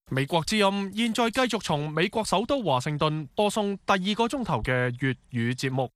美國之音現在繼續從美國首都華盛頓播送第二個鐘頭嘅粵語節目。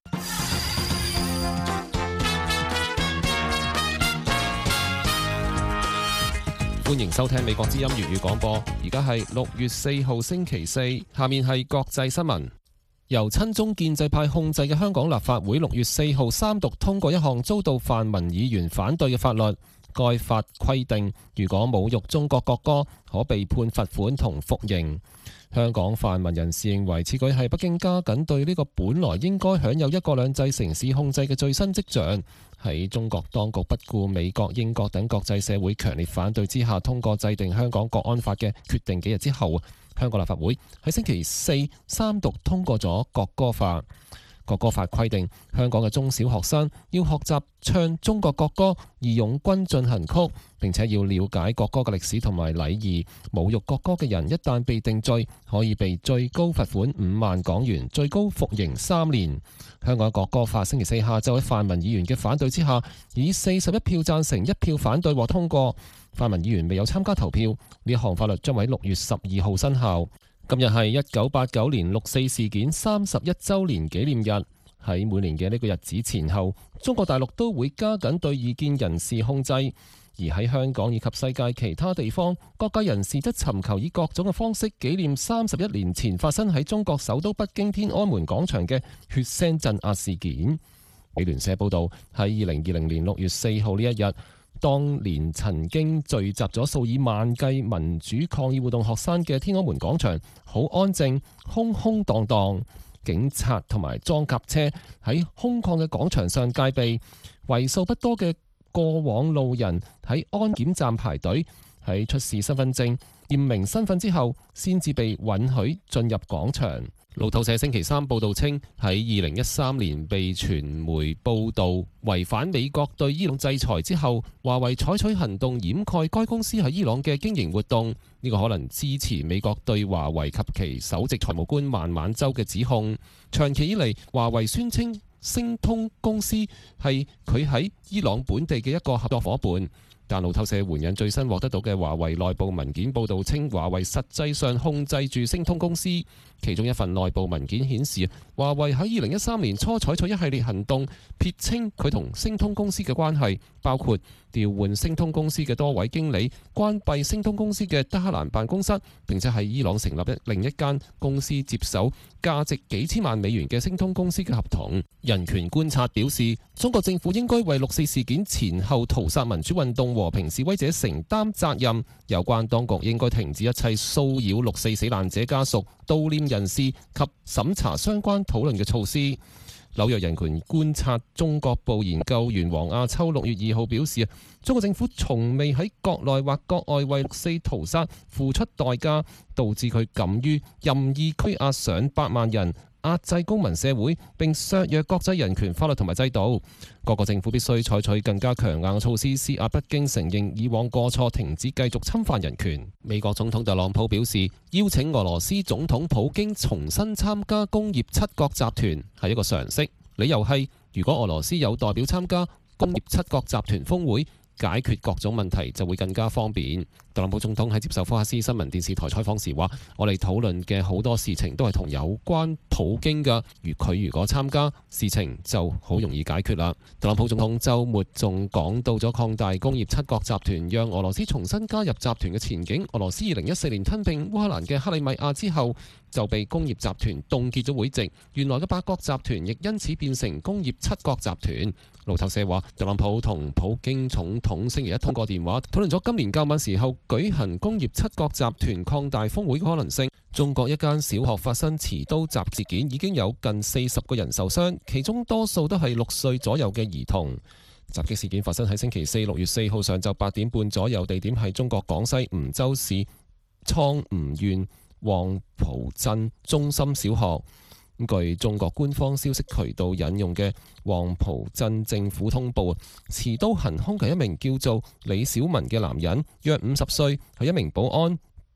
歡迎收聽美國之音粵語廣播。而家係6月4號星期四，下面係國際新聞。由親中建制派控制嘅香港立法會6月4號三讀通過一項遭到泛民議員反對嘅法律。該法規定，如果侮辱中國國歌，可被判罰款同服刑。香港泛民人士認為，此舉係北京加緊對呢個本來應該享有一國兩制城市控制嘅最新跡象。喺中國當局不顧美國、英國等國際社會強烈反對之下，通過制定香港國安法嘅決定幾日之後，香港立法會喺星期四三讀通過咗國歌法。國歌法規定，香港嘅中小學生要學習唱中國國歌、義勇軍進行曲，並且要了解國歌嘅歷史同埋禮儀。侮辱國歌嘅人一旦被定罪，可以被最高罰款5萬港元，最高服刑3年。香港國歌法星期四下晝喺泛民議員嘅反對之下，以41票贊成、1票反對獲通過。泛民議員未有參加投票，呢一項法律將喺6月12號生效。今日係1989年六四事件31週年紀念日。喺每年嘅呢個日子前後，中國大陸都會加緊對異見人士控制，而喺香港以及世界其他地方，各界人士則尋求以各種嘅方式紀念31年前發生喺中國首都北京天安門廣場嘅血腥鎮壓事件。美聯社報道，喺2020年6月4號呢一日，當年曾經聚集咗數以萬計民主抗議活動學生嘅天安門廣場，好安靜，空空蕩蕩。警察同埋裝甲車喺空曠嘅廣場上戒備，為數不多嘅過往路人喺安檢站排隊，喺出示身份證驗明身份之後，先至被允許進入廣場。路透社星期三報道稱，喺2013年被傳媒報導違反美國對伊朗制裁之後，華為採取行動掩蓋該公司喺伊朗嘅經營活動。呢個可能支持美國對華為及其首席財務官孟晚舟嘅指控。長期以嚟，華為宣稱星通公司係佢喺伊朗本地嘅一個合作夥伴。但路透社援引最新獲得到嘅華為內部文件報導稱，華為實際上控制住星通公司。其中一份內部文件顯示，華為喺2013年初採取一系列行動，撇清佢同星通公司嘅關係，包括調換星通公司嘅多位經理、關閉星通公司嘅德黑蘭辦公室，並且喺伊朗成立另一間公司接手價值幾千萬美元嘅星通公司嘅合同。人權觀察表示，中國政府應該為6四事件前後屠殺民主運動和平示威者承擔責任，有關當局應該停止一切騷擾6四死難者家屬、悼念人士及審查相關討論嘅措施。紐約人權觀察中國部研究員黃亞秋6月2號表示，中國政府從未喺國內或國外為6四屠殺付出代價，導致佢敢於任意拘押上百萬人，壓制公民社會，並削弱國際人權法律同埋制度。各個政府必須採取更加強硬嘅措施，施壓北京承認以往過錯，停止繼續侵犯人權。美國總統特朗普表示，邀請俄羅斯總統普京重新參加工業七國集團係一個常識，理由係如果俄羅斯有代表參加工業七國集團峰會，解決各種問題就會更加方便。特朗普總統喺接受福克斯新聞電視台採訪時話，我哋討論嘅好多事情都係同有關普京㗎，佢如果參加，事情就好容易解決啦。特朗普總統週末仲講到咗擴大工業七國集團，讓俄羅斯重新加入集團嘅前景。俄羅斯2014年吞併烏克蘭嘅克里米亞之後，就被工業集團凍結咗會籍，原來嘅八國集團亦因此變成工業七國集團。路透社話，特朗普同普京總統星期一通過電話，討論咗今年較晚時候舉行工業七國集團擴大峰會嘅可能性。中國一間小學發生持刀襲事件，已經有近40個人受傷，其中多數都係6歲左右嘅兒童。襲擊事件發生喺星期四6月4號上晝8點半左右，地點係中國廣西梧州市蒼梧縣黃埔鎮中心小學。據中國官方消息渠道引用嘅黃埔鎮政府通報，持刀行兇嘅一名叫做李小文嘅男人，約50歲，係一名保安。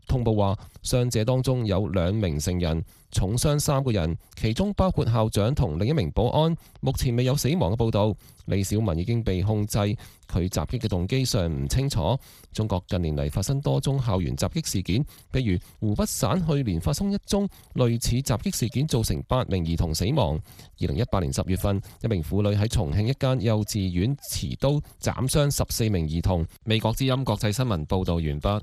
通報話，傷者當中有2名成人，重傷3個人，其中包括校長同另一名保安。目前未有死亡嘅報導。李小文已經被控制，佢襲擊嘅動機尚唔清楚。中國近年嚟發生多宗校園襲擊事件，比如湖北省去年發生1宗類似襲擊事件，造成8名兒童死亡。2018年10月份，一名婦女喺重慶一間幼稚園持刀斬傷14名兒童。美國之音國際新聞報導完畢。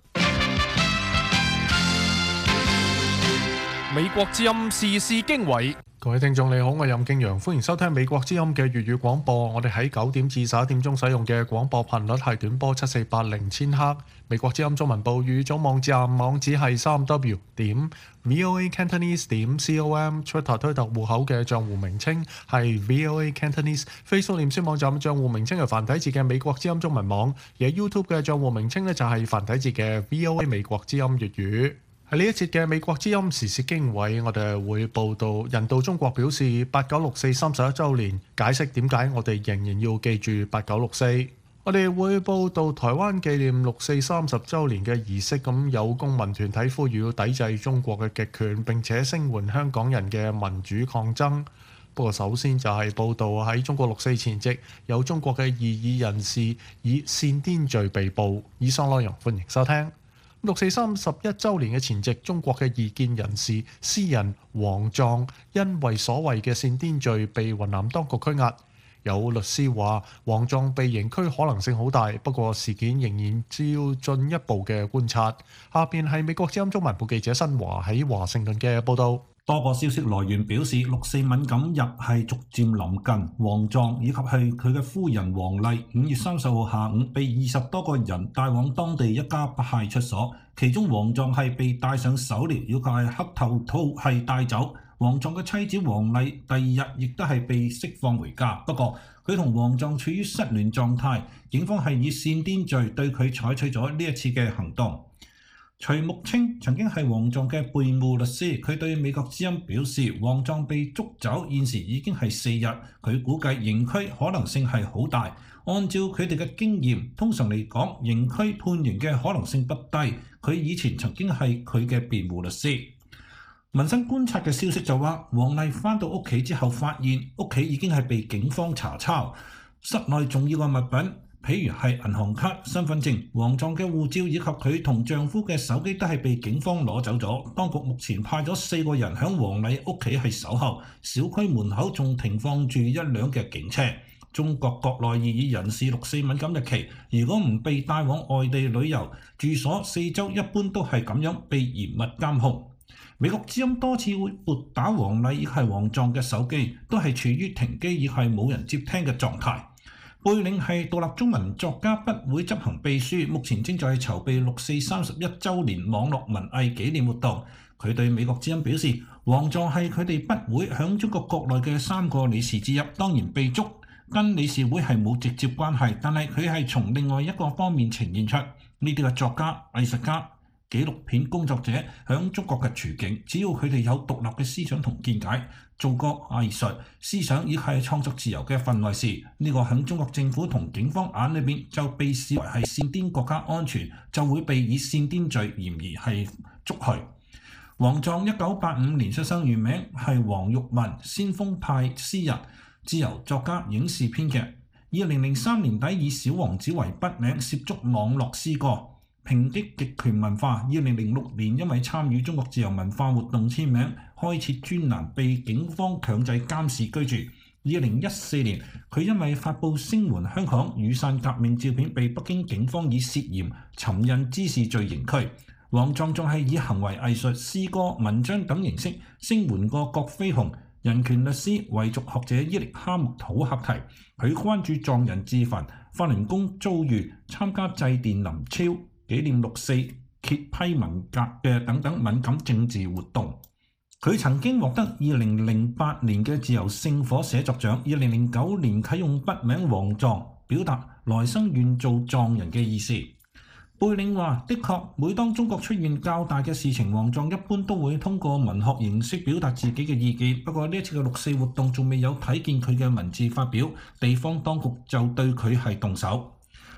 美國之音時事經緯，各位聽眾你好，我係任敬陽，歡迎收聽美國之音嘅粵語廣播。我哋喺9點至11點鐘使用嘅廣播頻率係短波7480千赫。美國之音中文部語組網站網址係3w.voacantonese.com，Twitter 推特戶口嘅賬戶名稱係 VOA Cantonese，Facebook 臉書網站賬戶名稱係繁體字嘅美國之音中文網，而 YouTube 嘅賬戶名稱呢就係繁體字嘅 VOA 美國之音粵語。喺呢一節嘅美國之音時事經緯，我哋會報道人道中國表示8964 31週年，解釋點解我哋仍然要記住8964。我哋會報道台灣紀念6四30週年嘅儀式，咁有公民團體呼籲要抵制中國嘅極權，並且聲援香港人嘅民主抗爭。不過首先就係報道喺中國6四前夕，有中國嘅異議人士以煽顛罪被捕。以上內容歡迎收聽。6四31週年嘅前夕，中國嘅異見人士詩人王壯因為所謂嘅煽顛罪被雲南當局拘押。有律師話，王壯被刑拘可能性好大，不過事件仍然需要進一步嘅觀察。下邊係美國之音中文部記者新華喺華盛頓嘅報導。 多個消息來源表示，6四敏感日係逐漸臨近。王壯以及係佢嘅夫人王麗5月30號下午被20多個人帶往當地一家派出所，其中王壯係被戴上手鐐，以及係黑頭套係帶走。王壯嘅妻子王麗第2日亦都係被釋放回家，不過佢同王壯處於失聯狀態，警方係以煽顛罪對佢採取咗呢一次嘅行動。徐木清曾經係王壯嘅辯護律師，佢對美國之音表示，王壯被捉走現時已經係4日，佢估計刑拘可能性係好大。按照佢哋嘅經驗，通常嚟講，刑拘判刑嘅可能性不低。佢以前曾經係佢嘅辯護律師。民生觀察嘅消息就話，王麗返到屋企之後，發現屋企已經係被警方查抄，室內重要嘅物品，譬如係銀行卡、身份證、王壯嘅護照以及佢同丈夫嘅手機都係被警方攞走咗。當局目前派咗4個人響王麗屋企係守候，小區門口仲停放住1輛嘅警車。中國國內異議人士6四敏感日期，如果唔被帶往外地旅遊，住所4周一般都係咁樣被嚴密監控。美國之音多次會撥打王麗以及王壯嘅手機，都係處於停機以係冇人接聽嘅狀態。貝嶺係獨立中文作家筆會執行秘書，目前正在籌備6四31週年網絡文藝紀念活動。佢對美國之音表示，王壯係佢哋筆會響中國國內嘅3個理事之一，當然被捉跟理事會係冇直接關係，但係佢係從另外一個方面呈現出呢啲嘅作家、藝術家、紀錄片工作者響中國嘅處境，只要佢哋有獨立嘅思想同見解，做過藝術思想亦係創作自由嘅分內事，呢個響中國政府同警方眼裏邊就被視為係煽顛國家安全，就會被以煽顛罪嫌疑係捉去。王壯1985年出生，原名係黃玉文，先鋒派詩人、自由作家、影視編劇。2003年底以小王子為筆名涉足網絡詩歌，抨擊極權文化。2006年因為參與中國自由文化活動簽名，開設專欄，被警方強制監視居住。2014年佢因為發布聲援香港雨傘革命照片，被北京警方以涉嫌尋釁滋事罪刑拘。王壯仲係以行為藝術、詩歌、文章等形式聲援過葛飛鴻、人權律師、維族學者伊力哈木土克提。佢關注藏人自焚、法輪功遭遇、參加祭奠林超、紀念6四、揭批文革嘅等等敏感政治活動。佢曾經獲得2008年嘅自由聖火寫作獎，2009年啟用筆名王壯，表達來生願做藏人嘅意思。貝嶺話：的確，每當中國出現較大嘅事情，王壯一般都會通過文學形式表達自己嘅意見。不過呢一次嘅6四活動仲未有睇見佢嘅文字發表，地方當局就對佢係動手。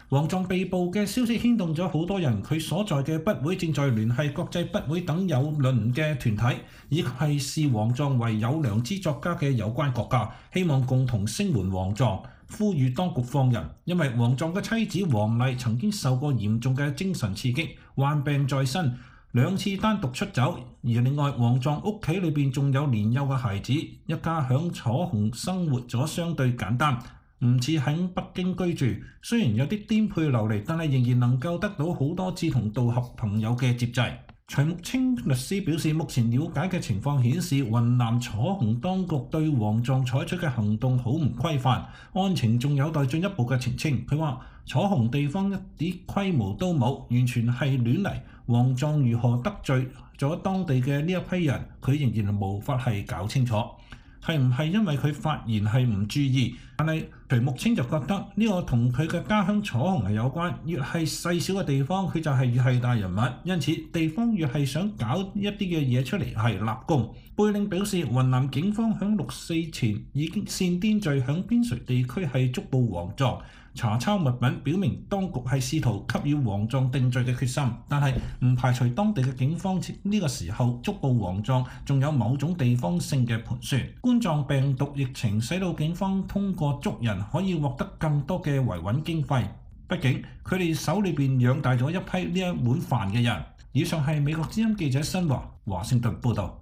王壯被捕嘅消息牽動咗好多人，佢所在嘅筆會正在聯繫國際筆會等有論嘅團體，以及係視王壯為有良知作家嘅有關國家，希望共同聲援王壯，呼籲當局放人。因為王壯嘅妻子王麗曾經受過嚴重嘅精神刺激，患病在身，2次單獨出走。而另外，王壯屋企裏邊仲有年幼嘅孩子，一家響楚雄生活咗相對簡單。唔似喺北京居住，雖然有啲顛沛流離，但係仍然能夠得到好多志同道合朋友嘅接濟。徐木清律師表示，目前了解嘅情況顯示，雲南楚雄當局對王壯採取嘅行動好唔規範，案情仲有待進一步嘅澄清。佢話：楚雄地方一啲規模都冇，完全係亂嚟。王壯如何得罪咗當地嘅呢一批人，佢仍然無法係搞清楚。係唔係因為佢發言係唔注意？但係徐木清就覺得呢個同佢嘅家鄉楚雄係有關。越係細小嘅地方，佢就係越係大人物。因此地方越係想搞一啲嘅嘢出嚟係立功。貝令表示，雲南警方響6.4前已經煽顛罪響邊陲地區係捉捕王壯，查抄物品，表明當局係試圖給予王壯定罪嘅決心。但係唔排除當地嘅警方呢個時候捉捕王壯仲有某種地方性嘅盤算。冠狀病毒疫情使到警方通過捉人可以獲得更多嘅維穩經費，畢竟佢哋手裏邊養大咗一批呢一碗飯嘅人。以上係美國之音記者新華華盛頓報導。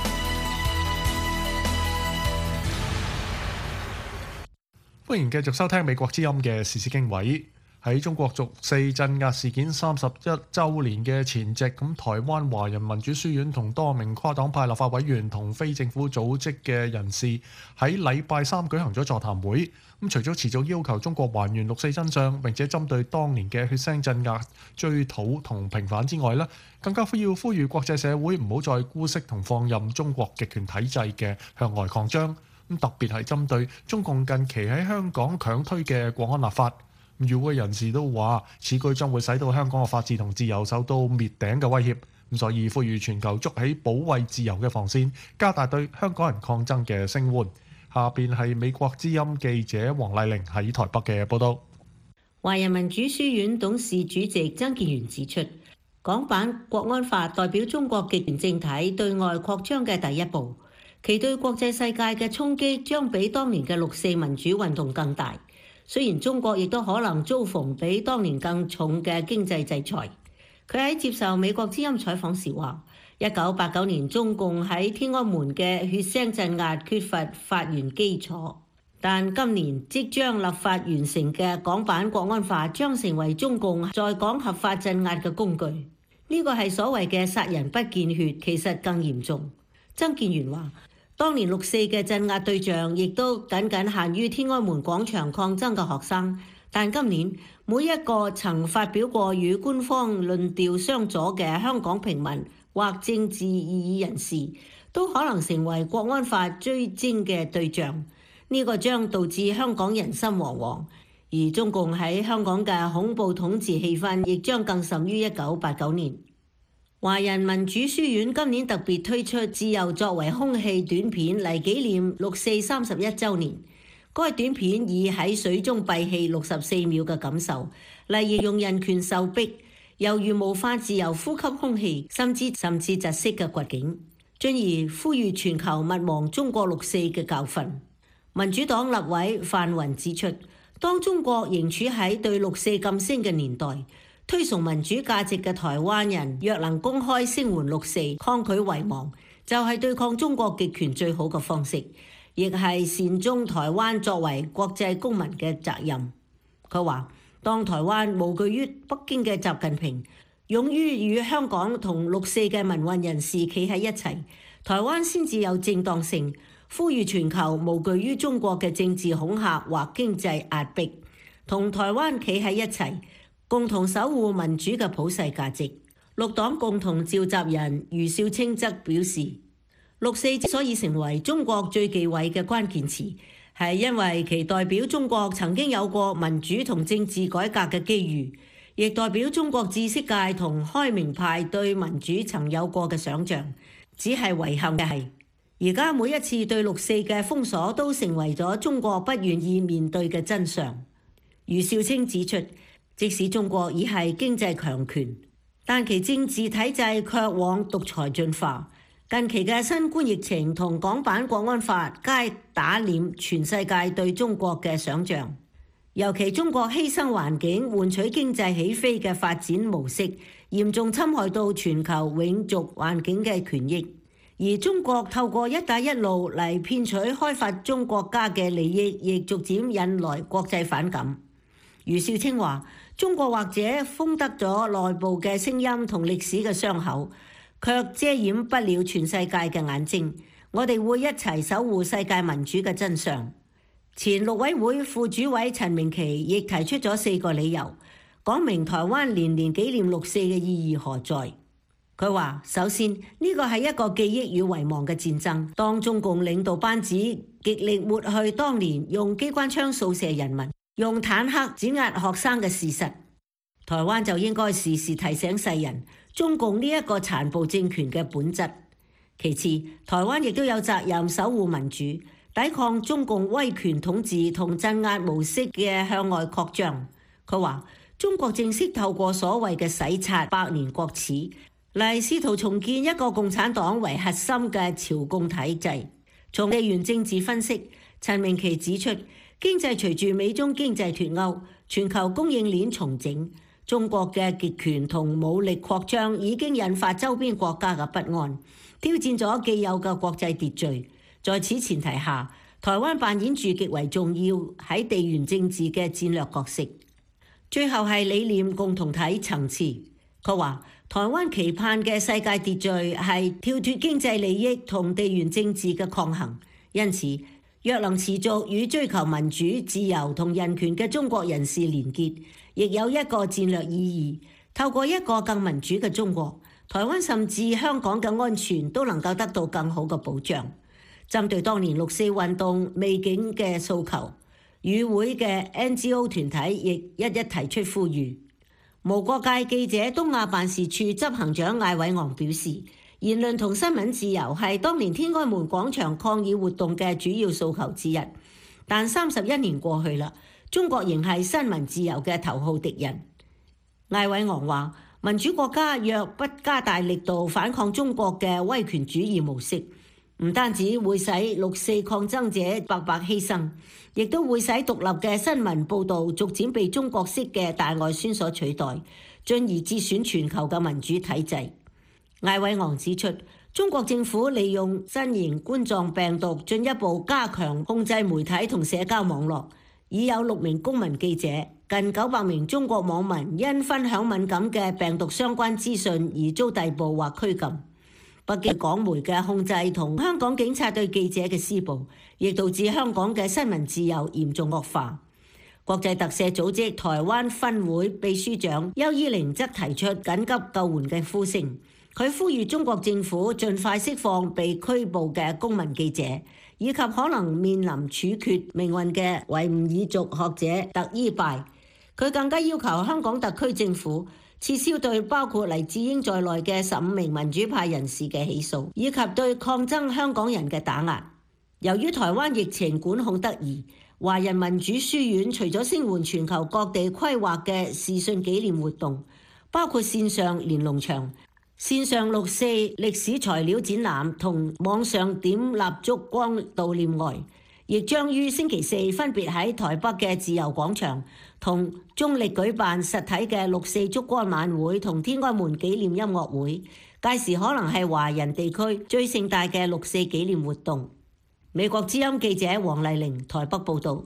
歡迎繼續收聽美國之音嘅時事經緯。喺中國六四鎮壓事件31週年嘅前夕，咁台灣華人民主書院同多名跨黨派立法委員同非政府組織嘅人士喺禮拜三舉行咗座談會。咁除咗持續要求中國還原六四真相，並且針對當年嘅血腥鎮壓追討同平反之外，更加要呼籲國際社會唔好再姑息同放任中國極權體制嘅向外擴張。特別係針對中共近期喺香港強推嘅國安立法，與會人士都話此舉將會使到香港嘅法治同自由受到滅頂嘅威脅。所以呼籲全球築起保衛自由嘅防線，加大對香港人抗爭嘅聲援。下邊係美國之音記者黃麗玲喺台北嘅報導。 華人民主書院董事主席曾建元指出，港版國安法代表中國極權政體對外擴張嘅第一步。其對國際世界嘅衝擊將比當年嘅六四民主運動更大。雖然中國亦都可能遭逢比當年更重嘅經濟制裁。佢喺接受美國之音採訪時話：1989年中共喺天安門嘅血腥鎮壓缺乏法源基礎，但今年即將立法完成嘅港版國安法將成為中共在港合法鎮壓嘅工具。呢個係所謂嘅殺人不見血，其實更嚴重。曾建元話：當年六四嘅鎮壓對象亦都僅僅限於天安門廣場抗爭嘅學生，但今年每一個曾發表過與官方論調相左嘅香港平民或政治異議人士，都可能成為國安法追徵嘅對象。呢個將導致香港人心惶惶，而中共喺香港嘅恐怖統治氣氛亦將更甚於1989年。華人民主書院今年特別推出《自由作為兇器》短片嚟紀念六四31週年。該短片以喺水中閉氣64秒嘅感受嚟形容人權受迫，猶如無法自由呼吸空氣，甚至窒息嘅絕境，進而呼籲全球勿忘中國六四嘅教訓。民主黨立委范雲指出，當中國仍處喺對六四噤聲嘅年代，推崇民主價值嘅台灣人若能公開聲援六四，抗拒遺忘，就係對抗中國極權最好嘅方式，亦係善終台灣作為國際公民嘅責任。佢話：當台灣無懼於北京嘅習近平，勇於與香港同六四嘅民運人士企喺一齊，台灣先至有正當性。呼籲全球無懼於中國嘅政治恐嚇或經濟壓迫，同台灣企喺一齊，共同守護民主嘅普世價值。綠黨共同召集人余少清則表示，六四之所以成為中國最忌諱嘅關鍵詞，係因為其代表中國曾經有過民主同政治改革嘅機遇，亦代表中國知識界同開明派對民主曾有過嘅想像。只係遺憾嘅係，而家每一次對六四嘅封鎖都成為咗中國不願意面對嘅真相。余少清指出， 即使中國已係經濟強權，但其政治體制卻往獨裁進化。近期嘅新冠疫情同港版國安法皆打臉全世界對中國嘅想像。尤其中國犧牲環境換取經濟起飛嘅發展模式，嚴重侵害到全球永續環境嘅權益。而中國透過一帶一路嚟騙取開發中國家嘅利益，亦逐漸引來國際反感。余少清話：中國或者封得咗內部嘅聲音同歷史嘅傷口，卻遮掩不了全世界嘅眼睛。我哋會一齊守護世界民主嘅真相。前陸委會副主委陳明奇亦提出咗4個理由，講明台灣年年紀念6·4嘅意義何在。佢話：首先，呢個係一個記憶與遺忘嘅戰爭。當中共領導班子極力抹去當年用機關槍掃射人民、用坦克碾壓學生嘅事實，台灣就應該時時提醒世人中共呢一個殘暴政權嘅本質。其次，台灣亦都有責任守護民主，抵抗中共威權統治同鎮壓模式嘅向外擴張。佢話：中國正式透過所謂嘅洗刷百年國恥，嚟試圖重建一個共產黨為核心嘅朝貢體制。從地緣政治分析，陳明奇指出，經濟隨住美中經濟脫鈎，全球供應鏈重整，中國嘅極權同武力擴張已經引發周邊國家嘅不安，挑戰咗既有嘅國際秩序。在此前提下，台灣扮演住極為重要喺地緣政治嘅戰略角色。最後係理念共同體層次。佢話：台灣期盼嘅世界秩序係跳脫經濟利益同地緣政治嘅抗衡，因此若能持續與追求民主、自由同人權嘅中國人士連結，亦有一個戰略意義。透過一個更民主嘅中國，台灣甚至香港嘅安全都能夠得到更好嘅保障。針對當年6·4運動未竟嘅訴求，與會嘅 NGO 團體亦一一提出呼籲。無國界記者東亞辦事處執行長艾偉昂表示，言論同新聞自由係當年天安門廣場抗議活動嘅主要訴求之一，但31年過去啦，中國仍係新聞自由嘅頭號敵人。艾偉昂話：民主國家若不加大力度反抗中國嘅威權主義模式，唔單止會使6·4抗爭者白白犧牲，亦都會使獨立嘅新聞報導逐漸被中國式嘅大外宣所取代，進而折損全球嘅民主體制。艾偉昂指出，中國政府利用新型冠狀病毒進一步加強控制媒體同社交網絡，已有6名公民記者、近900名中國網民因分享敏感嘅病毒相關資訊而遭逮捕或拘禁。北京港媒嘅控制同香港警察對記者嘅施捕，亦導致香港嘅新聞自由嚴重惡化。國際特赦組織台灣分會秘書長邱依玲則提出緊急救援嘅呼聲，佢呼籲中國政府盡快釋放被拘捕嘅公民記者，以及可能面臨處決命運嘅維吾爾族學者特伊拜。佢更加要求香港特區政府撤銷對包括黎智英在內嘅15名民主派人士嘅起訴，以及對抗爭香港人嘅打壓。由於台灣疫情管控得宜，華人民主書院除咗聲援全球各地規劃嘅視訊紀念活動，包括線上連儂牆、線上6·4歷史材料展覽同網上點蠟燭光悼念外，亦將於星期4分別喺台北嘅自由廣場同中壢舉辦實體嘅6·4燭光晚會同天安門紀念音樂會，屆時可能係華人地區最盛大嘅6·4紀念活動。美國之音記者黃麗玲台北報導。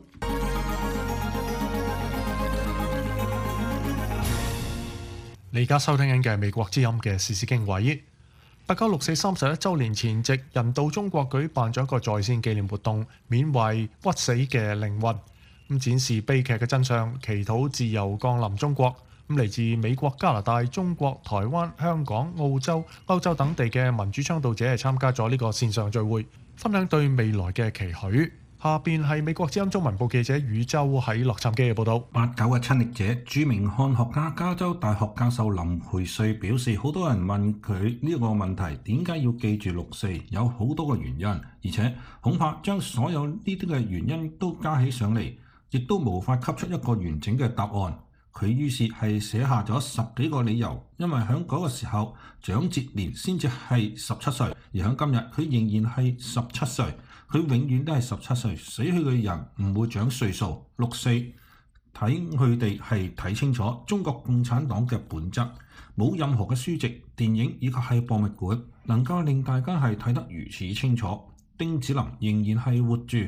你而家收聽緊嘅係美國之音嘅時事經緯。8·9六四31週年前夕，人道中國舉辦咗一個在線紀念活動，緬懷屈死嘅靈魂，展示悲劇嘅真相，祈禱自由降臨中國。嚟自美國、加拿大、中國、台灣、香港、澳洲、歐洲等地嘅民主倡導者係參加咗呢個線上聚會，分享對未來嘅期許。下邊係美國之音中文部記者宇宙喺洛杉磯嘅報導。 8·9嘅親歷者、著名漢學家、加州大學教授林培瑞表示，好多人問佢呢個問題，點解要記住6·4？有好多個原因，而且恐怕將所有呢啲嘅原因都加起上嚟，亦都無法給出一個完整嘅答案。 佢於是係寫下咗10幾個理由，因為喺嗰個時候蔣捷連先至係17歲，而喺今日佢仍然係17歲，佢永遠都係17歲，死去嘅人唔會長歲數。6四睇佢哋係睇清楚中國共產黨嘅本質，冇任何嘅書籍、電影以及係博物館能夠令大家係睇得如此清楚。丁子霖仍然係活住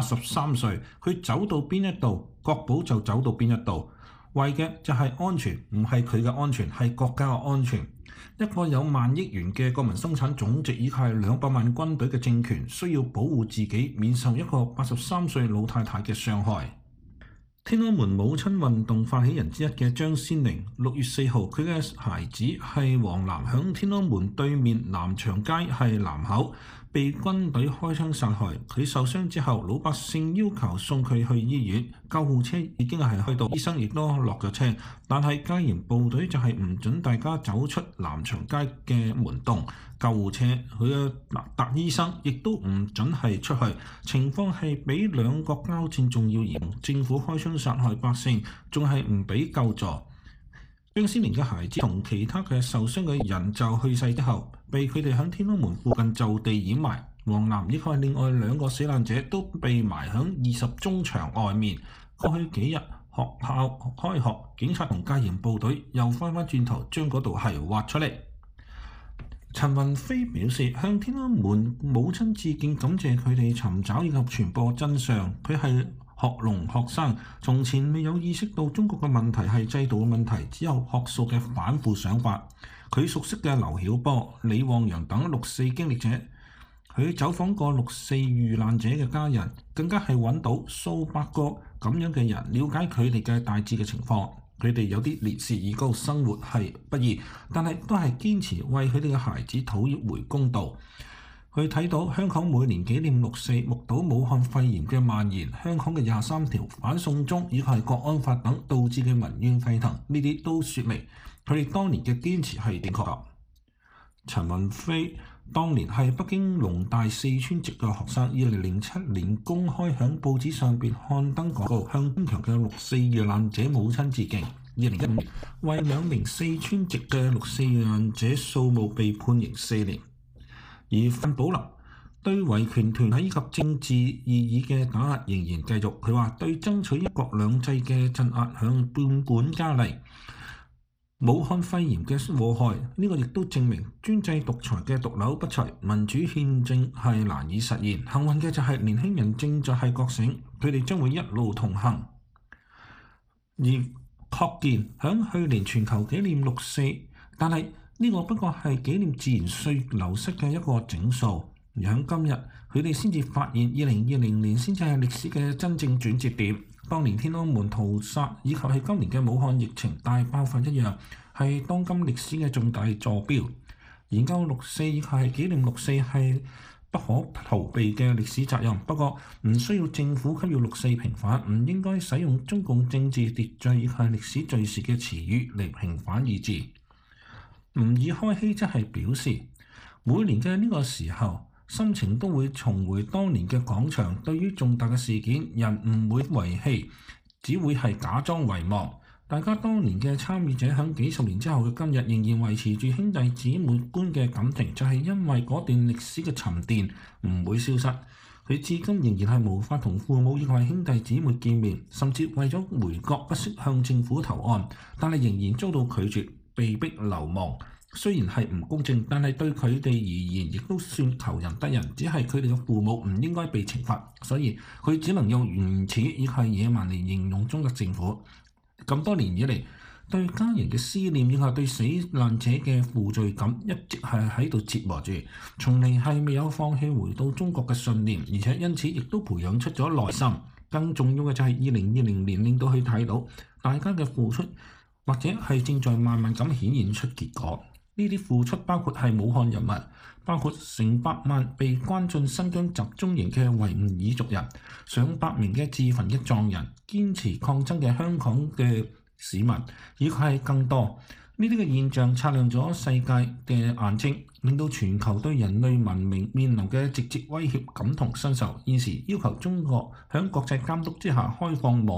83歲，佢走到邊一度，國寶就走到邊一度。為嘅就係安全，唔係佢嘅安全，係國家嘅安全。一個有1萬億元嘅國民生產總值以及係200萬軍隊嘅政權，需要保護自己免受一個83歲老太太嘅傷害。天安門母親運動發起人之一嘅張先玲，6月4號佢嘅孩子係黃楠，響天安門對面南長街係南口被軍隊開槍殺害。佢受傷之後，老百姓要求送佢去醫院，救護車已經係去到，醫生亦都落咗車，但係戒嚴部隊就係唔准大家走出南長街嘅門洞。救護車佢嘅特醫生亦都唔准係出去，情況係比兩國交戰仲要嚴重。政府開槍殺害百姓，仲係唔俾救助。張先玲嘅孩子同其他嘅受傷嘅人就去世之後，被佢哋喺天安門附近就地掩埋。黃楠以及另外2個死難者都被埋喺20中場外面。過去幾日學校開學，警察同戒嚴部隊又翻轉頭將嗰度係挖出嚟。陳雲飛表示向天安門母親致敬，感謝佢哋尋找以及傳播真相。佢係學農學生，從前未有意識到中國嘅問題係制度嘅問題，只有學術嘅反腐想法。佢熟悉嘅劉曉波、李旺陽等6四經歷者，佢走訪過6四遇難者嘅家人，更加係揾到數百個咁樣嘅人，了解佢哋嘅大致嘅情況。佢哋有啲烈士已高，生活係不易，但係都係堅持為佢哋嘅孩子討回公道。佢睇到香港每年紀念6四，目睹武漢肺炎嘅蔓延，香港嘅23條、反送中以及係國安法等導致嘅民怨沸騰，呢啲都説明佢哋當年嘅堅持係正確。陳雲飛當年係北京農大四川籍嘅學生，2007年公開喺報紙上邊刊登廣告，向堅強嘅6四遇難者母親致敬。2015年為2名四川籍嘅6四遇難者數墓被判刑4年。而范寶林對維權團體以及政治異議嘅打壓仍然繼續。佢話對爭取一國兩制嘅鎮壓向變本加厲。武漢肺炎嘅禍害，呢個亦都證明專制獨裁嘅毒瘤不除，民主憲政係難以實現。幸運嘅就係年輕人正在係覺醒，佢哋將會一路同行。而確見響去年全球紀念6四，但係呢個不過係紀念自然歲流失嘅一個整數。而喺今日，佢哋先至發現2020年先至係歷史嘅真正轉折點。當年天安門屠殺以及係今年嘅武漢疫情大爆發一樣，係當今歷史嘅重大坐標。研究6四以及係紀念6四係不可逃避嘅歷史責任，不過唔需要政府給予6四平反，唔應該使用中共政治秩序以及係歷史敘事嘅詞語嚟平反意志。吾爾開希則係表示，每年嘅呢個時候，心情都會重回當年嘅廣場。對於重大嘅事件，人唔會遺棄，只會係假裝遺忘。大家當年嘅參與者喺幾十年之後嘅今日，仍然維持住兄弟姊妹般嘅感情，就係因為嗰段歷史嘅沉澱唔會消失。佢至今仍然係無法同父母以及兄弟姊妹見面，甚至為咗回國不惜向政府投案，但係仍然遭到拒絕，被逼流亡。雖然係唔公正，但係對佢哋而言，亦都算求仁得仁。只係佢哋嘅父母唔應該被懲罰，所以佢只能用原始以及野蠻嚟形容中國政府。咁多年以嚟，對家人嘅思念以及對死難者嘅負罪感，一直係喺度折磨住，從嚟係未有放棄回到中國嘅信念，而且因此亦都培養出咗耐心。更重要嘅就係2020年令到佢睇到大家嘅付出，或者係正在慢慢咁顯現出結果。呢啲付出包括係武漢人民，包括成百萬被關進新疆集中營嘅維吾爾族人，上百名嘅自焚嘅藏人，堅持抗爭嘅香港嘅市民，以及係更多。呢啲嘅現象擦亮咗世界嘅眼睛，令到全球對人類文明面臨嘅直接威脅感同身受。現時要求中國喺國際監督之下開放網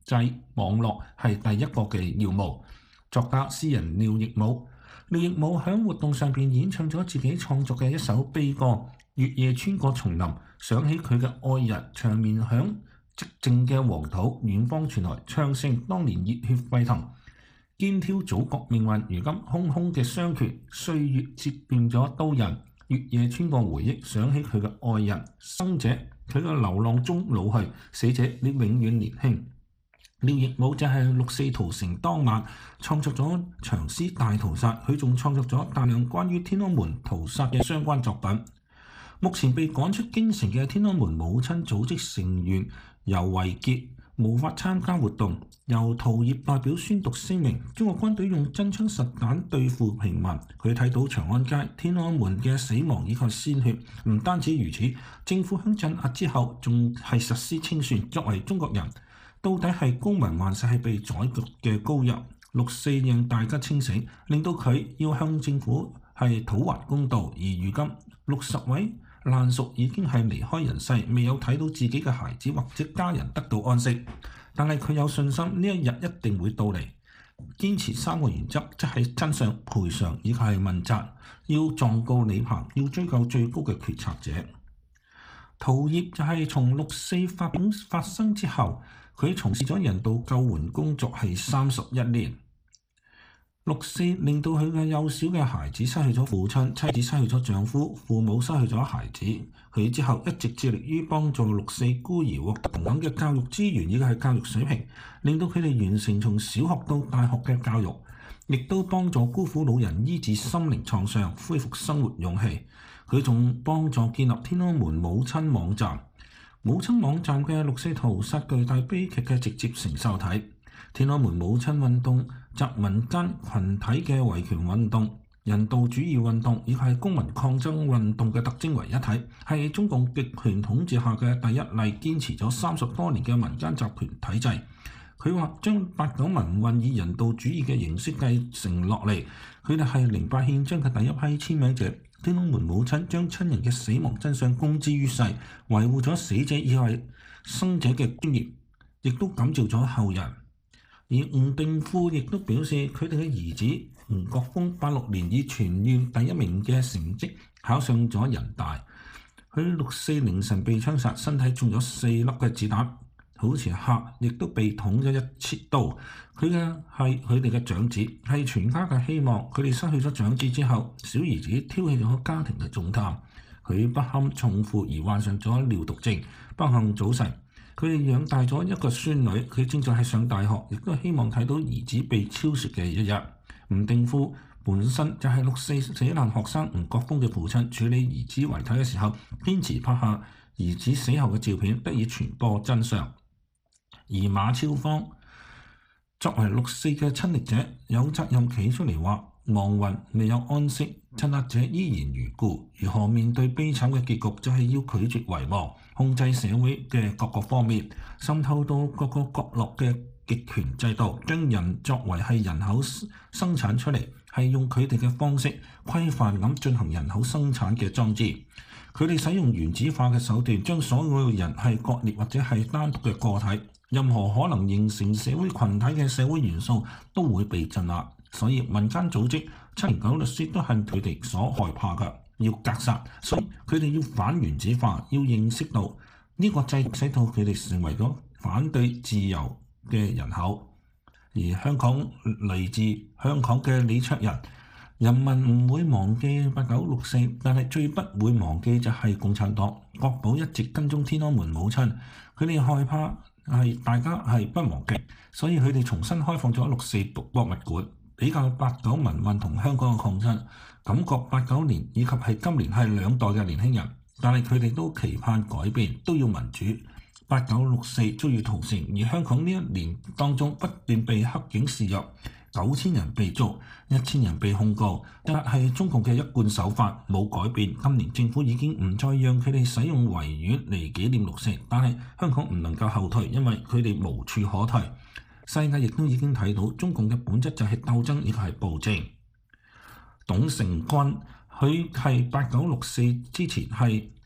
際網絡係第一個嘅要務。作家詩人廖亦武喺活動上邊演唱咗自己創作嘅一首悲歌《月夜穿過叢林》，想起佢嘅愛人長眠響寂靜嘅黃土，遠方傳來唱聲，當年熱血沸騰，肩挑祖國命運，如今空空嘅雙拳，歲月折斷咗刀刃。月夜穿過回憶，想起佢嘅愛人，生者佢嘅流浪中老去，死者你永遠年輕。廖亦武就係六四屠城當晚創作咗長詩大屠殺，佢仲創作咗大量關於天安門屠殺嘅相關作品。目前被趕出京城嘅天安門母親組織成員尤維潔無法參加活動，由陶業代表宣讀聲明。中國軍隊用真槍實彈對付平民，佢睇到長安街、天安門嘅死亡以及鮮血。唔單止如此，政府喺鎮壓之後仲係實施清算。作為中國人，到底係高民還是係被宰割嘅羔羊？六四讓大家清醒，令到佢要向政府係討還公道。而如今60位爛屬已經係離開人世，未有睇到自己嘅孩子或者家人得到安息，但係佢有信心呢一日一定會到嚟。堅持3個原則，即係真相、賠償以及係問責，要狀告李鵬，要追究最高嘅決策者。陶業就係從六四發生之後，佢從事咗人道救援工作係31年。六四令到佢嘅幼小嘅孩子失去咗父親，妻子失去咗丈夫，父母失去咗孩子。佢之後一直致力於幫助六四孤兒獲得同等嘅教育資源以及係教育水平，令到佢哋完成從小學到大學嘅教育，亦都幫助孤苦老人醫治心靈創傷，恢復生活勇氣。佢仲幫助建立天安門母親網站。母親網站嘅六四屠殺巨大悲劇嘅直接承受體。天安門母親運動集民間群體嘅維權運動、人道主義運動以及係公民抗爭運動嘅特徵為一體，係中共極權統治下嘅第一例堅持咗30多年嘅民間集權體制。佢話將89民運以人道主義嘅形式繼承落嚟，佢哋係08憲章嘅第一批簽名者。天安門母親將親人嘅死亡真相公之於世，維護咗死者以及生者嘅尊嚴，亦都感召咗後人。而吳定富亦都表示，佢哋嘅兒子吳國峰86年以全院第1名嘅成績考上咗人大。佢64凌晨被槍殺，身體中咗4粒嘅子彈，好似客亦都被捅咗1刀。佢哋嘅長子，係全家嘅希望。佢哋失去咗長子之後，小兒子挑起咗家庭嘅重擔。佢不堪重負而患上咗尿毒症，不幸早逝。佢哋養大咗一個孫女，佢正在係上大學，亦都希望睇到兒子被超說嘅一日。吳定富本身就係64死難學生吳國峰嘅父親，處理兒子遺體嘅時候，堅持拍下兒子死後嘅照片，得以傳播真相。而馬超芳作為64嘅親歷者，有責任企出嚟話：亡魂未有安息，鎮壓者依然如故。如何面對悲慘嘅結局，就係要拒絕遺忘，控制社會嘅各個方面，滲透到各個角落嘅極權制度，將人作為係人口生產出嚟，係用佢哋嘅方式規範咁進行人口生產嘅裝置。佢哋使用原子化嘅手段，將所有人係割裂或者係單獨嘅個體，任何可能形成社會群體嘅社會元素都會被鎮壓。所以民間組織7年9律師都係佢哋所害怕嘅，要格殺。所以佢哋要反原子化，要認識到呢個制度使到佢哋成為咗反對自由嘅人口。而香港嚟自香港嘅李卓人，人民唔會忘記8964，但係最不會忘記就係共產黨。國保一直跟蹤天安門母親，佢哋害怕係大家係不忘記，所以佢哋重新開放咗64博物館。比較89民運同香港嘅抗爭，感覺89年以及係今年係兩代嘅年輕人，但係佢哋都期盼改變，都要民主。8964遭遇屠城，而香港呢一年當中不斷被黑警肆虐，9000人被捉，1000人被控告，但係中共嘅一貫手法冇改變。今年政府已經唔再讓佢哋使用維園嚟紀念六四，但係香港唔能夠後退，因為佢哋無處可退。世界亦都已經睇到中共嘅本質就係鬥爭，亦係暴政。董成軍佢係8964之前係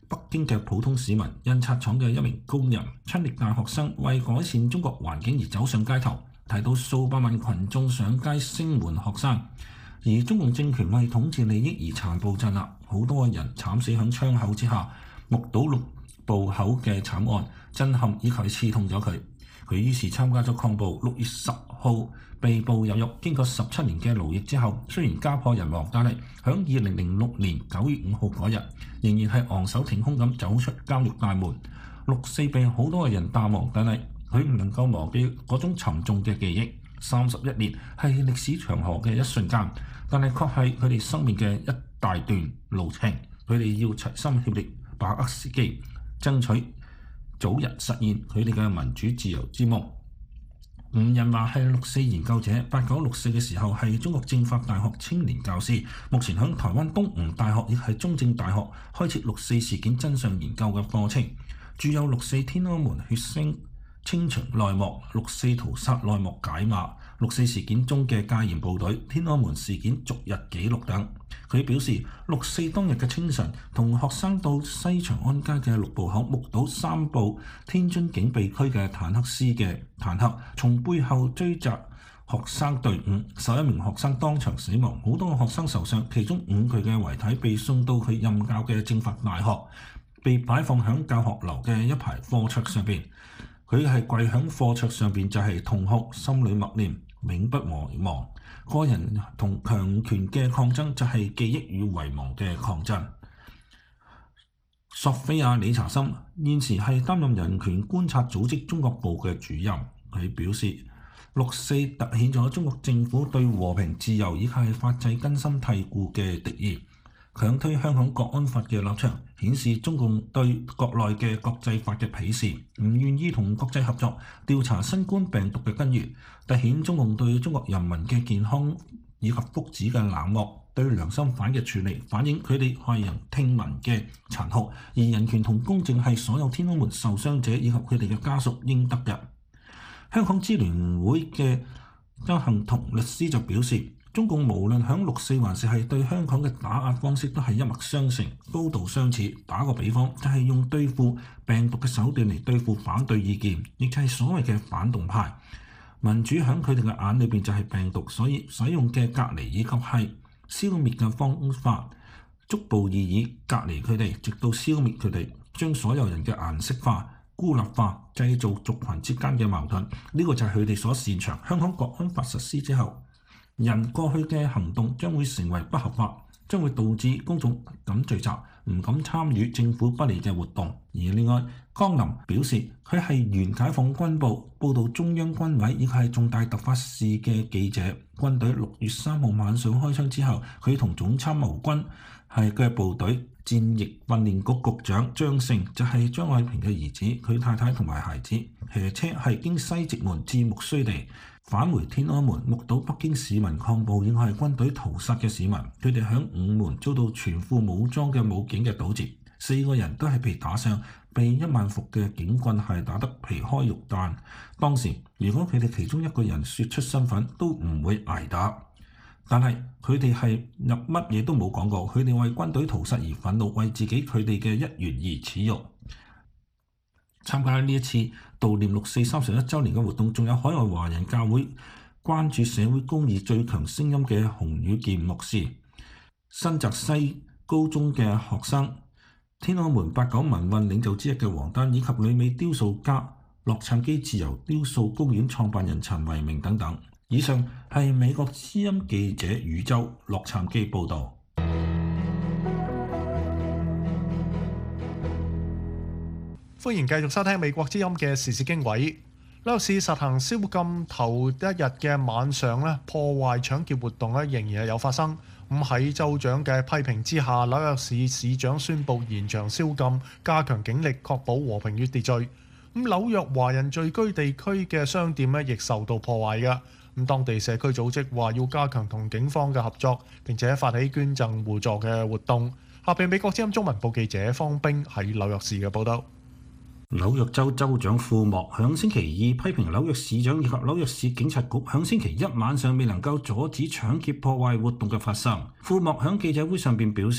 北京嘅普通市民、印刷廠嘅一名工人、親歷大學生為改善中國環境而走上街頭，睇到數百萬群眾上街聲援學生，而中共政權為統治利益而殘暴鎮壓，好多人慘死喺窗口之下，目睹六步口嘅慘案，震撼以及刺痛咗佢。佢於是參加咗抗暴。6月10號被捕入獄，經過17年嘅勞役之後，雖然家破人亡，但係喺2006年9月5號嗰日，仍然係昂首挺胸咁走出監獄大門。6.4被好多嘅人淡忘，但係佢唔能夠忘記嗰種沉重嘅記憶。31年係歷史長河嘅一瞬間，但係確係佢哋生命嘅一大段路程。佢哋要齊心協力，把握時機，爭取早日實現佢哋嘅民主自由之夢。吳仁華係6.4研究者，8964嘅時候係中國政法大學青年教師，目前喺台灣東吳大學亦係中正大學開設6.4事件真相研究嘅課程，著有6.4天安門血腥清場內幕、6.4屠殺內幕解碼、6.4事件中嘅戒嚴部隊、天安門事件逐日記錄等。佢表示，6.4當日嘅清晨，同學生到西長安街嘅六步口，目睹3部天津警備區嘅坦克師嘅坦克從背後追襲學生隊伍，11名學生當場死亡，好多個學生受傷，其中5具嘅遺體被送到佢任教嘅政法大學，被擺放喺教學樓嘅一排課桌上邊。佢係跪喺課桌上邊，就係痛哭，心裏默念永不遺忘。個人同強權嘅抗爭就係記憶與遺忘嘅抗爭。索菲亞理查森現時係擔任人權觀察組織中國部嘅主任。佢表示，6.4凸顯咗中國政府對和平、自由以及法制根深蒂固嘅敵意。強推香港國安法嘅立場，顯示中共對國內嘅國際法嘅鄙視，唔願意同國際合作調查新冠病毒嘅根源，凸顯中共對中國人民嘅健康以及福祉嘅冷漠，對良心犯嘅處理，反映佢哋駭人聽聞嘅殘酷。而人權同公正係所有天安門受傷者以及佢哋嘅家屬應得嘅。香港支聯會嘅周幸彤律師就表示，中共無論響6.4還是係對香港嘅打壓方式都係一脈相承、高度相似。打個比方，就係用對付病毒嘅手段嚟對付反對意見，亦就係所謂嘅反動派。民主喺佢哋嘅眼裏邊就係病毒，所以使用嘅隔離以及係消滅嘅方法，逐步予以隔離佢哋，直到消滅佢哋，將所有人嘅顏色化、孤立化，製造族群之間嘅矛盾。呢個就係佢哋所擅長。香港國安法實施之後，人過去嘅行動將會成為不合法，將會導致公眾唔敢聚集、唔敢參與政府不利嘅活動。而另外，江林表示佢係原解放軍報報導中央軍委以及係重大突發事嘅記者。軍隊6月3號晚上開槍之後，佢同總參謀軍係嘅部隊戰役訓練局局長張勝就係張愛萍嘅兒子，佢太太同埋孩子騎車係經西直門至木樨地返回天安門，目睹北京市民抗暴以及係軍隊屠殺嘅市民，佢哋喺午門遭到全副武裝嘅武警嘅堵截，4個人都係被打傷，被1萬伏嘅警棍係打得皮開肉綻。當時如果佢哋其中一個人說出身份，都唔會捱打。但係佢哋係入乜嘢都冇講過，佢哋為軍隊屠殺而憤怒，為自己佢哋嘅一員而恥辱。參加呢一次悼念6.4 31週年嘅活動，仲有海外華人教會關注社會公義最強聲音嘅洪宇健牧師、新澤西高中嘅學生、天安門89民運領袖之一嘅王丹，以及旅美雕塑家洛杉磯自由雕塑公園創辦人陳維明等等。以上係美國之音記者宇宙洛杉磯報導。 歡迎繼續收聽美國之音嘅時事經緯。紐約市實行宵禁頭一日嘅晚上咧，破壞搶劫活動咧仍然係有發生。咁喺州長嘅批評之下，紐約市市長宣布延長宵禁，加強警力，確保和平與秩序。咁紐約華人聚居地區嘅商店咧亦受到破壞嘅。咁當地社區組織話要加強同警方嘅合作，並且發起捐贈互助嘅活動。下邊美國之音中文部記者方冰喺紐約市嘅報道。 紐約州州長庫莫響星期二批評紐約市長以及紐約市警察局響星期一晚上未能夠阻止搶劫破壞活動嘅發生。庫莫響記者會上邊表示，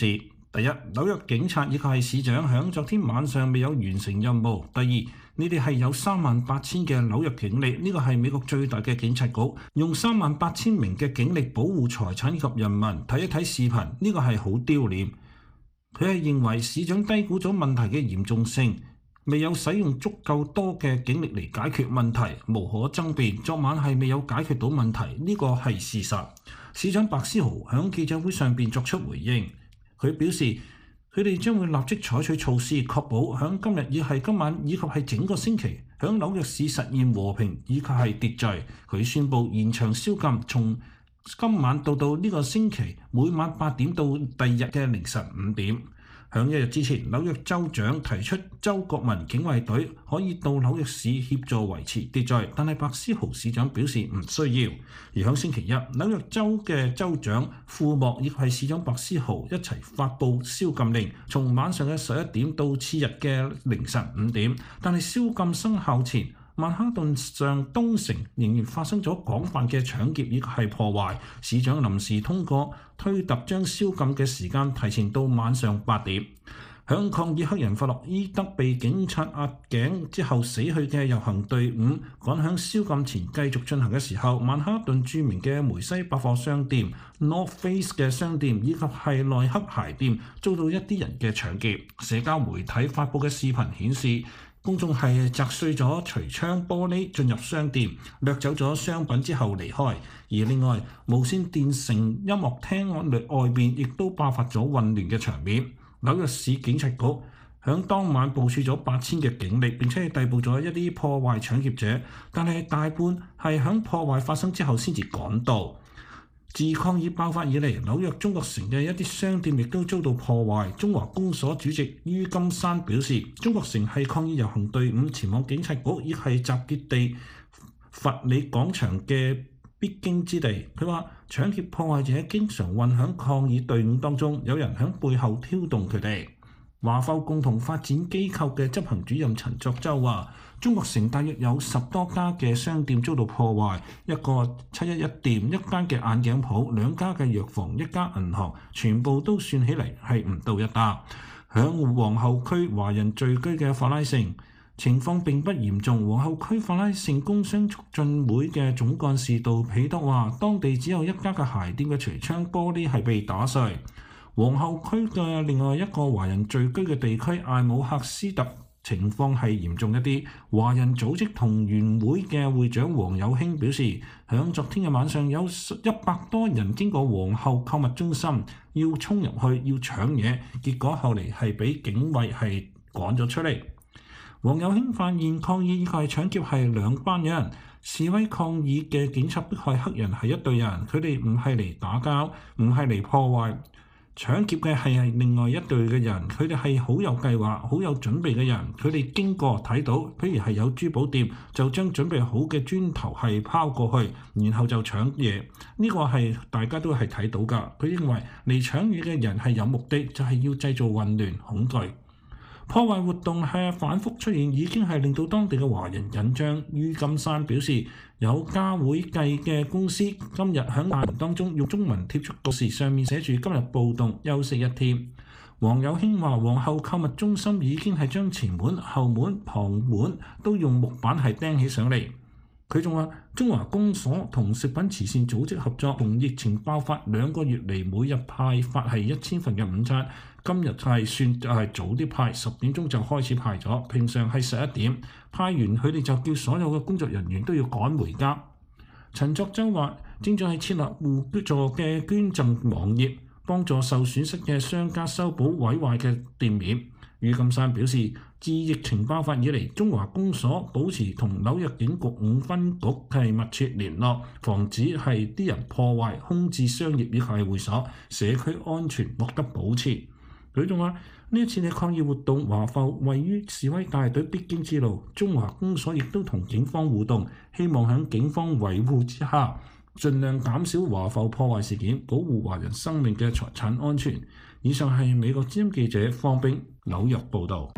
第一，紐約警察以及係市長響昨天晚上未有完成任務。第二，你哋係有38000嘅紐約警力，呢個係美國最大嘅警察局，用38000名嘅警力保護財產以及人民。睇一睇視頻，呢個係好丟臉。佢係認為市長低估咗問題嘅嚴重性，未有使用足夠多嘅警力嚟解決問題，無可爭辯。昨晚係未有解決到問題，呢個係事實。市長白思豪響記者會上邊作出回應。佢表示，佢哋將會立即採取措施，確保響今日亦係今晚以及係整個星期，響紐約市實現和平以及係秩序。佢宣布延長宵禁，從今晚到呢個星期每晚8點到第二日嘅凌晨5點。響一日之前，紐約州長提出州國民警衛隊可以到紐約市協助維持秩序，但係白思豪市長表示唔需要。而響星期一，紐約州嘅州長庫莫亦係市長白思豪一齊發布宵禁令，從晚上嘅11點到次日嘅凌晨5點。但係宵禁生效前，曼哈頓上東城仍然發生咗廣泛嘅搶劫以及係破壞。市長臨時通過推特將宵禁嘅時間提前到晚上8點。響抗議黑人弗洛伊德被警察壓頸之後死去嘅遊行隊伍趕響宵禁前繼續進行嘅時候，曼哈頓著名嘅梅西百貨商店、North Face 嘅商店以及係耐克鞋店遭到一啲人嘅搶劫。社交媒體發布嘅視頻顯示，公眾係砸碎咗櫥窗玻璃進入商店，掠走咗商品之後離開。而另外，無線電城音樂廳外邊亦都爆發咗混亂嘅場面。紐約市警察局響當晚部署咗8000嘅警力，並且係逮捕咗一啲破壞搶劫者，但係大半係響破壞發生之後先至趕到。自抗議爆發以嚟，紐約中國城嘅一啲商店亦都遭到破壞。中華公所主席于金山表示，中國城係抗議遊行隊伍前往警察局，亦係集結地佛理廣場嘅必經之地。佢話搶劫破壞者經常混響抗議隊伍當中，有人響背後挑動佢哋。華埠共同發展機構嘅執行主任陳作洲話，中國城大約有10多家嘅商店遭到破壞，一個711店、一間嘅眼鏡鋪、2家嘅藥房、一家銀行，全部都算起嚟係唔到1打。響皇后區華人聚居嘅法拉盛情況並不嚴重。皇后區法拉盛工商促進會嘅總幹事杜彼得話，當地只有一家嘅鞋店嘅櫥窗玻璃係被打碎。皇后區嘅另外一個華人聚居嘅地區艾姆赫斯特情況係嚴重一啲。華人組織同源會嘅會長黃有興表示，響昨天嘅晚上有100多人經過皇后購物中心，要衝入去要搶嘢，結果後嚟係俾警衛係趕咗出嚟。黃有興發現抗議以及搶劫係兩班人，示威抗議嘅警察迫害黑人係一隊人，佢哋唔係嚟打交，唔係嚟破壞。搶劫嘅係另外一隊嘅人，佢哋係好有計劃、好有準備嘅人。佢哋經過睇到，譬如係有珠寶店，就將準備好嘅磚頭係拋過去，然後就搶嘢。呢個係大家都係睇到㗎。佢認為嚟搶嘢嘅人係有目的，就係要製造混亂、恐懼。破壞活動係反覆出現，已經係令到當地嘅華人緊張。于金山表示，有家會計嘅公司今日喺大門當中用中文貼出告示，上面寫住今日暴動休息1天。黃有興話，皇后購物中心已經係將前門、後門、旁門都用木板係釘起上嚟。佢仲話，中華公所同食品慈善組織合作，從疫情爆發2個月嚟，每日派發係1000份嘅午餐。今日係算就係早啲派，10點鐘就開始派咗，平常係11點派完，佢哋就叫所有嘅工作人員都要趕回家。陳作洲話，正在係設立互助嘅捐贈網頁，幫助受損失嘅商家修補毀壞嘅店面。于金山表示，自疫情爆發以嚟，中華公所保持同紐約警局5分局係密切聯絡，防止係啲人破壞、空置商業以及係會所，社區安全獲得保持。佢仲話，呢一次嘅抗議活動，華埠位於示威大隊必經之路，中華公所亦都同警方互動，希望喺警方維護之下，盡量減少華埠破壞事件，保護華人生命嘅財產安全。以上係美國之音記者方冰紐約報導。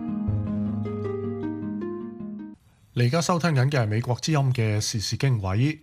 你而家收聽緊嘅係美國之音嘅時事經緯。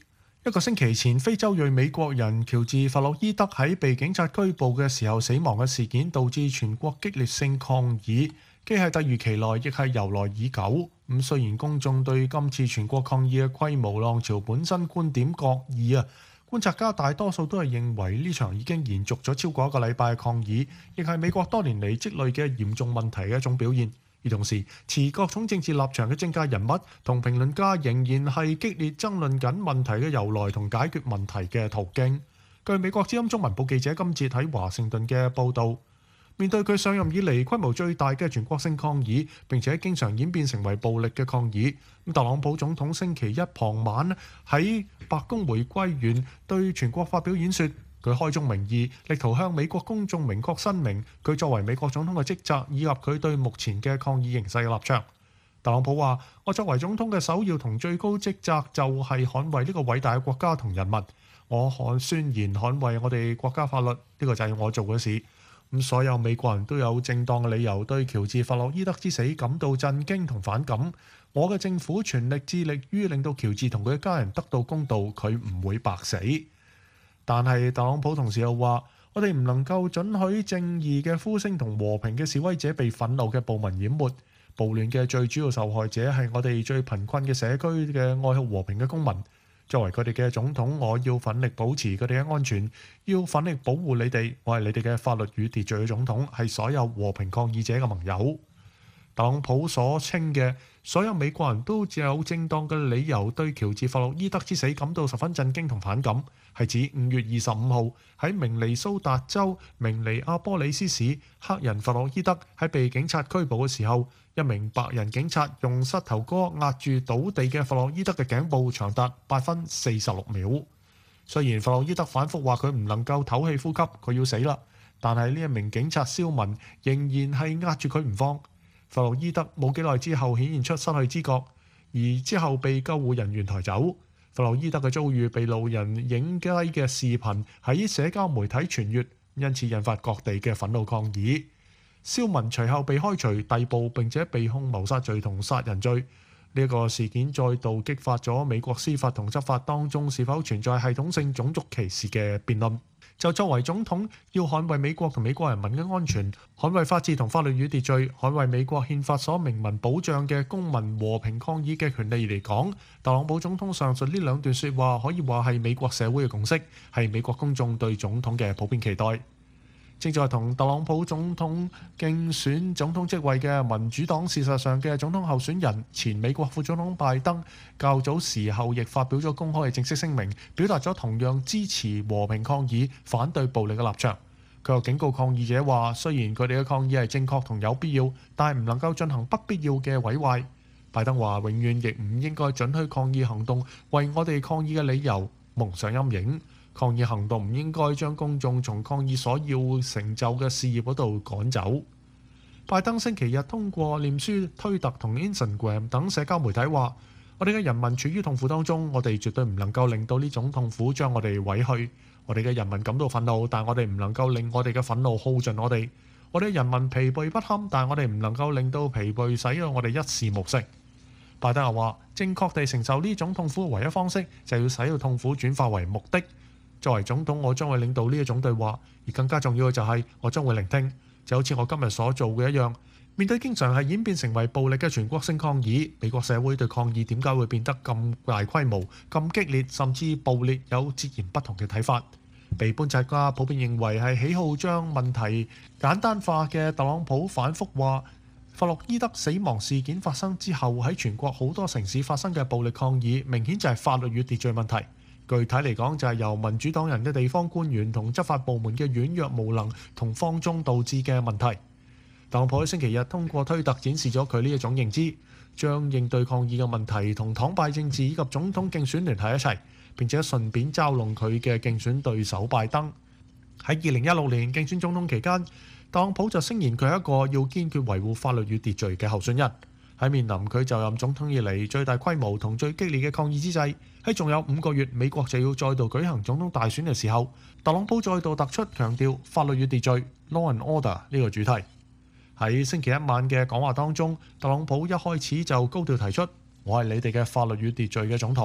一個星期前，非洲裔美國人喬治·弗洛伊德喺被警察拘捕嘅時候死亡嘅事件，導致全國激烈性抗議，既係突如其來，亦係由來已久。雖然公眾對今次全國抗議嘅規模浪潮本身觀點各異觀察家大多數都係認為呢場已經延續咗超過一個禮拜嘅抗議，亦係美國多年嚟積累嘅嚴重問題嘅一種表現。而同時，持各種政治立場嘅政界人物同評論家仍然係激烈爭論緊問題嘅由來同解決問題嘅途徑。據美國之音中文部記者今節喺華盛頓嘅報導，面對佢上任以嚟規模最大嘅全國性抗議，並且經常演變成為暴力嘅抗議，特朗普總統星期一傍晚喺白宮回歸園對全國發表演說。佢開宗明義，力圖向美國公眾明確申明佢作為美國總統嘅職責，以及佢對目前嘅抗議形勢嘅立場。特朗普話：我作為總統嘅首要同最高職責就係捍衛呢個偉大嘅國家同人民。我宣言捍衛我哋國家法律，呢個就係我做嘅事。所有美國人都有正當嘅理由對喬治·弗洛伊德之死感到震驚同反感。我嘅政府全力致力於令到喬治同佢嘅家人得到公道，佢唔會白死。但係特朗普同時又話：我哋唔能夠准許正義嘅呼聲同和平嘅示威者被憤怒嘅暴民淹沒。暴亂嘅最主要受害者係我哋最貧困嘅社區嘅愛好和平嘅公民。作為佢哋嘅總統，我要奮力保持佢哋嘅安全，要奮力保護你哋。我係你哋嘅法律與秩序嘅總統，係所有和平抗議者嘅盟友。特朗普所稱嘅所有美國人都只有正當嘅理由對喬治·弗洛伊德之死感到十分震驚同反感，係指5月25號喺明尼蘇達州明尼阿波里斯市，黑人弗洛伊德喺被警察拘捕嘅時候，一名白人警察用膝頭哥壓住倒地嘅弗洛伊德嘅頸部長達8分46秒。雖然弗洛伊德反覆話佢唔能夠唞氣呼吸，佢要死啦，但係呢一名警察肖文仍然係壓住佢唔放。弗洛伊德冇幾耐之後顯現出失去知覺，而之後被救護人員抬走。弗洛伊德嘅遭遇被路人影低嘅視頻喺社交媒體傳閱，因此引發各地嘅憤怒抗議。肖文隨後被開除、逮捕並且被控謀殺罪同殺人罪。呢個事件再度激發咗美國司法同執法當中是否存在系統性種族歧視嘅辯論。就作為總統要捍衛美國同美國人民嘅安全，捍衛法治同法律與秩序，捍衛美國憲法所明文保障嘅公民和平抗議嘅權利嚟講，特朗普總統上述呢兩段説話可以話係美國社會嘅共識，係美國公眾對總統嘅普遍期待。正在同特朗普總統競選總統職位嘅民主黨事實上嘅總統候選人前美國副總統拜登，較早時候亦發表咗公開嘅正式聲明，表達咗同樣支持和平抗議、反對暴力嘅立場。佢又警告抗議者話，雖然佢哋嘅抗議係正確同有必要，但係唔能夠進行不必要嘅毀壞。拜登話：永遠亦唔應該准許抗議行動為我哋抗議嘅理由蒙上陰影。抗議行動唔應該將公眾從抗議所要成就嘅事業嗰度趕走。拜登星期日通過臉書、推特同 Instagram 等社交媒體話：我哋嘅人民處於痛苦當中，我哋絕對唔能夠令到呢種痛苦將我哋毀去。我哋嘅人民感到憤怒，但我哋唔能夠令我哋嘅憤怒耗盡我哋。我哋嘅人民疲憊不堪，但我哋唔能夠令到疲憊使到我哋一事無成。拜登又話：正確地承受呢種痛苦嘅唯一方式，就係要使到痛苦轉化為目的。作為總統，我將會領導呢一種對話，而更加重要嘅就係我將會聆聽，就好似我今日所做嘅一樣。面對經常係演變成為暴力嘅全國性抗議，美國社會對抗議點解會變得咁大規模、咁激烈，甚至暴烈，有截然不同嘅睇法。被觀察家普遍認為係喜好將問題簡單化嘅特朗普反覆話，弗洛伊德死亡事件發生之後，喺全國好多城市發生嘅暴力抗議，明顯就係法律與秩序問題。具體嚟講，就係由民主黨人嘅地方官員同執法部門嘅軟弱無能同放縱導致嘅問題。特朗普喺星期日通過推特展示咗佢呢一種認知，將應對抗議嘅問題同黨派政治以及總統競選聯繫一齊，並且順便嘲弄佢嘅競選對手拜登。喺2016年競選總統期間，特朗普就聲言佢係一個要堅決維護法律與秩序嘅候選人。喺面臨佢就任總統以嚟最大規模同最激烈嘅抗議之際，喺仲有5個月美國就要再度舉行總統大選嘅時候，特朗普再度突出強調法律與秩序 （law and order） 呢個主題。喺星期一晚嘅講話當中，特朗普一開始就高調提出：我係你哋嘅法律與秩序嘅總統，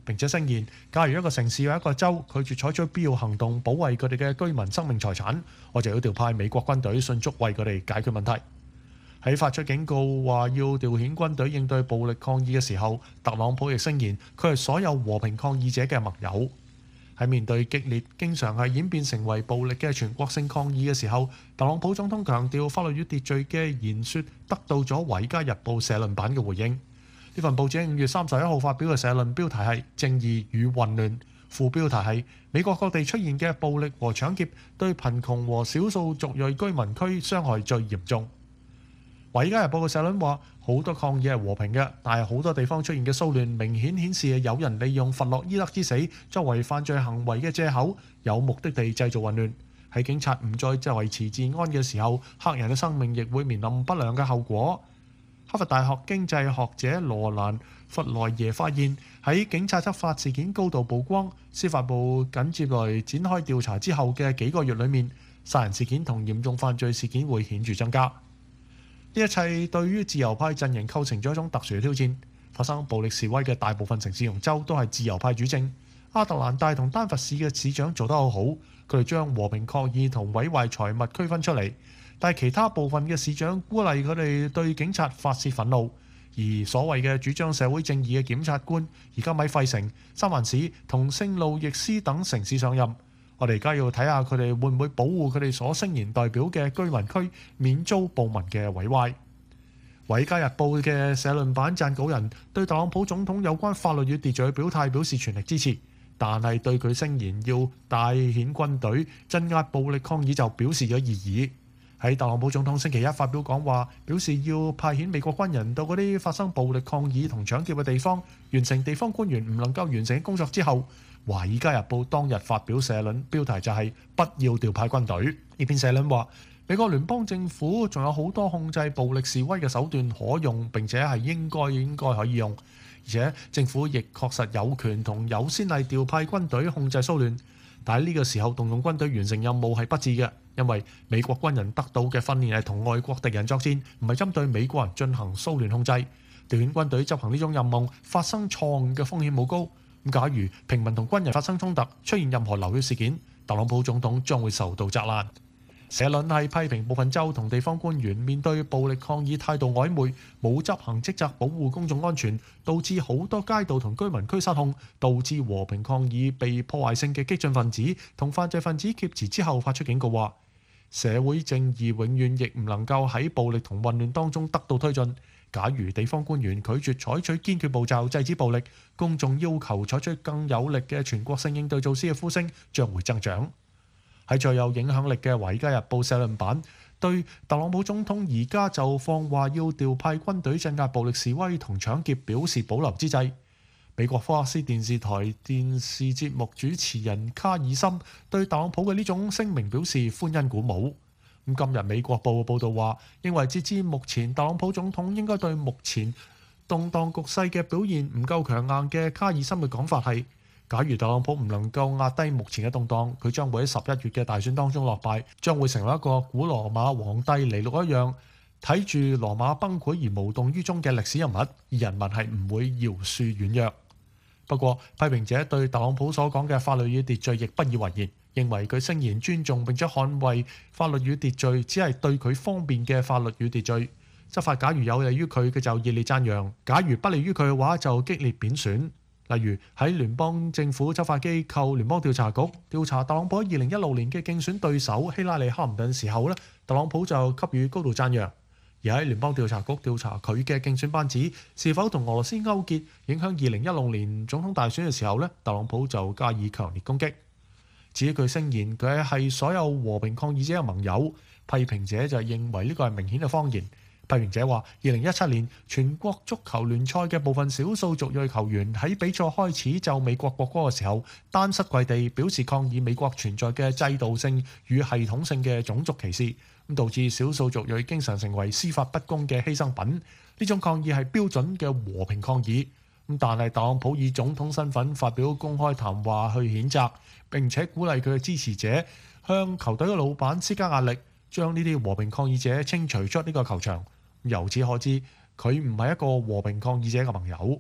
並且聲言，假如一個城市或一個州拒絕採取必要行動保衛佢哋嘅居民生命財產，我就要調派美國軍隊迅速為佢哋解決問題。喺發出警告話要調遣軍隊應對暴力抗議嘅時候，特朗普亦聲言佢係所有和平抗議者嘅盟友。喺面對激烈、經常係演變成為暴力嘅全國性抗議嘅時候，特朗普總統強調法律與秩序嘅言說得到咗《華爾街日報》社論版嘅回應。呢份報紙喺5月31號發表嘅社論標題係《正義與混亂》，副標題係美國各地出現嘅暴力和搶劫對貧窮和少數族裔居民區傷害最嚴重。《華爾街日報》嘅社論話，好多抗議係和平嘅，但係好多地方出現嘅騷亂明顯顯示有人利用弗洛伊德之死作為犯罪行為嘅藉口，有目的地製造混亂。喺警察唔再維持治安嘅時候，黑人嘅生命亦會面臨不良嘅後果。哈佛大學經濟學者羅蘭弗萊耶發現，喺警察執法事件高度曝光、司法部緊接來展開調查之後嘅幾個月裏面，殺人事件同嚴重犯罪事件會顯著增加。呢一切對於自由派陣營構成咗一種特殊嘅挑戰。發生暴力示威嘅大部分城市同州都係自由派主政。亞特蘭大同丹佛市嘅市長做得好好，佢哋將和平抗議同毀壞財物區分出嚟。但係其他部分嘅市長鼓勵佢哋對警察發泄憤怒，而所謂嘅主張社會正義嘅檢察官而家喺費城、三藩市同聖路易斯等城市上任。我哋而家要睇下佢哋會唔會保護佢哋所聲言代表嘅居民區免遭暴民嘅毀壞。《華爾街日報》嘅社論版撰稿人對特朗普總統有關法律與秩序嘅表態表示全力支持，但係對佢聲言要帶遣軍隊鎮壓暴力抗議就表示咗異議。喺特朗普總統星期一發表講話，表示要派遣美國軍人到嗰啲發生暴力抗議同搶劫嘅地方，完成地方官員唔能夠完成嘅工作之後，《華爾街日報》當日發表社論，標題就係不要調派軍隊。呢篇社論話，美國聯邦政府仲有好多控制暴力示威嘅手段可用，並且係應該可以用，而且政府亦確實有權同有先例調派軍隊控制騷亂。但喺呢個時候動用軍隊完成任務係不智嘅，因為美國軍人得到嘅訓練係同外國敵人作戰，唔係針對美國人進行騷亂控制。調遣軍隊執行呢種任務發生錯誤嘅風險好高。咁假如平民同軍人發生衝突，出現任何流血事件，特朗普總統將會受到責難。社論係批評部分州同地方官員面對暴力抗議態度曖昧，冇執行職責保護公眾安全，導致好多街道同居民區失控，導致和平抗議被破壞性嘅激進分子同犯罪分子劫持之後發出警告話，社會正義永遠亦唔能夠喺暴力同混亂當中得到推進。假如地方官員拒絕採取堅決步驟制止暴力，公眾要求採取更有力嘅全國性應對措施嘅呼聲將會增長。喺最有影響力嘅《華爾街日報》社論版對特朗普總統而家就放話要調派軍隊鎮壓暴力示威同搶劫表示保留之際，美國福克斯電視台電視節目主持人卡爾森對特朗普嘅呢種聲明表示歡欣鼓舞。今日美國報嘅報導話，認為截至目前，特朗普總統應該對目前動盪局勢嘅表現唔夠強硬嘅卡爾森嘅講法係，假如特朗普唔能夠壓低目前嘅動盪，佢將會喺11月嘅大選當中落敗，將會成為一個古羅馬皇帝尼祿一樣睇住羅馬崩潰而無動於衷嘅歷史人物，而人民係唔會饒恕軟弱。不過，批評者對特朗普所講嘅法律與秩序亦不以為然，認為佢聲言尊重並且捍衛法律與秩序，只係對佢方便嘅法律與秩序。執法假如有利於佢，佢就熱烈讚揚；假如不利於佢嘅話，就激烈貶損。例如喺聯邦政府執法機構聯邦調查局調查特朗普喺2016年嘅競選對手希拉里·哈林頓時候，特朗普就給予高度讚揚。而喺聯邦調查局調查佢嘅競選班子是否同俄羅斯勾結，影響2016年總統大選嘅時候，特朗普就加以強烈攻擊。至於佢聲言佢係所有和平抗議者嘅盟友，批評者就認為呢個係明顯嘅謊言。批評者話，2017年全國足球聯賽嘅部分少數族裔球員喺比賽開始奏美國國歌嘅時候，單膝跪地表示抗議美國存在嘅制度性與系統性嘅種族歧視，咁導致少數族裔經常成為司法不公嘅犧牲品。呢種抗議係標準嘅和平抗議，但係特朗普以總統身份發表公開談話去譴責，並且鼓勵佢嘅支持者向球隊嘅老闆施加壓力，將呢啲和平抗議者清除出呢個球場。由此可知，佢唔係一個和平抗議者嘅盟友。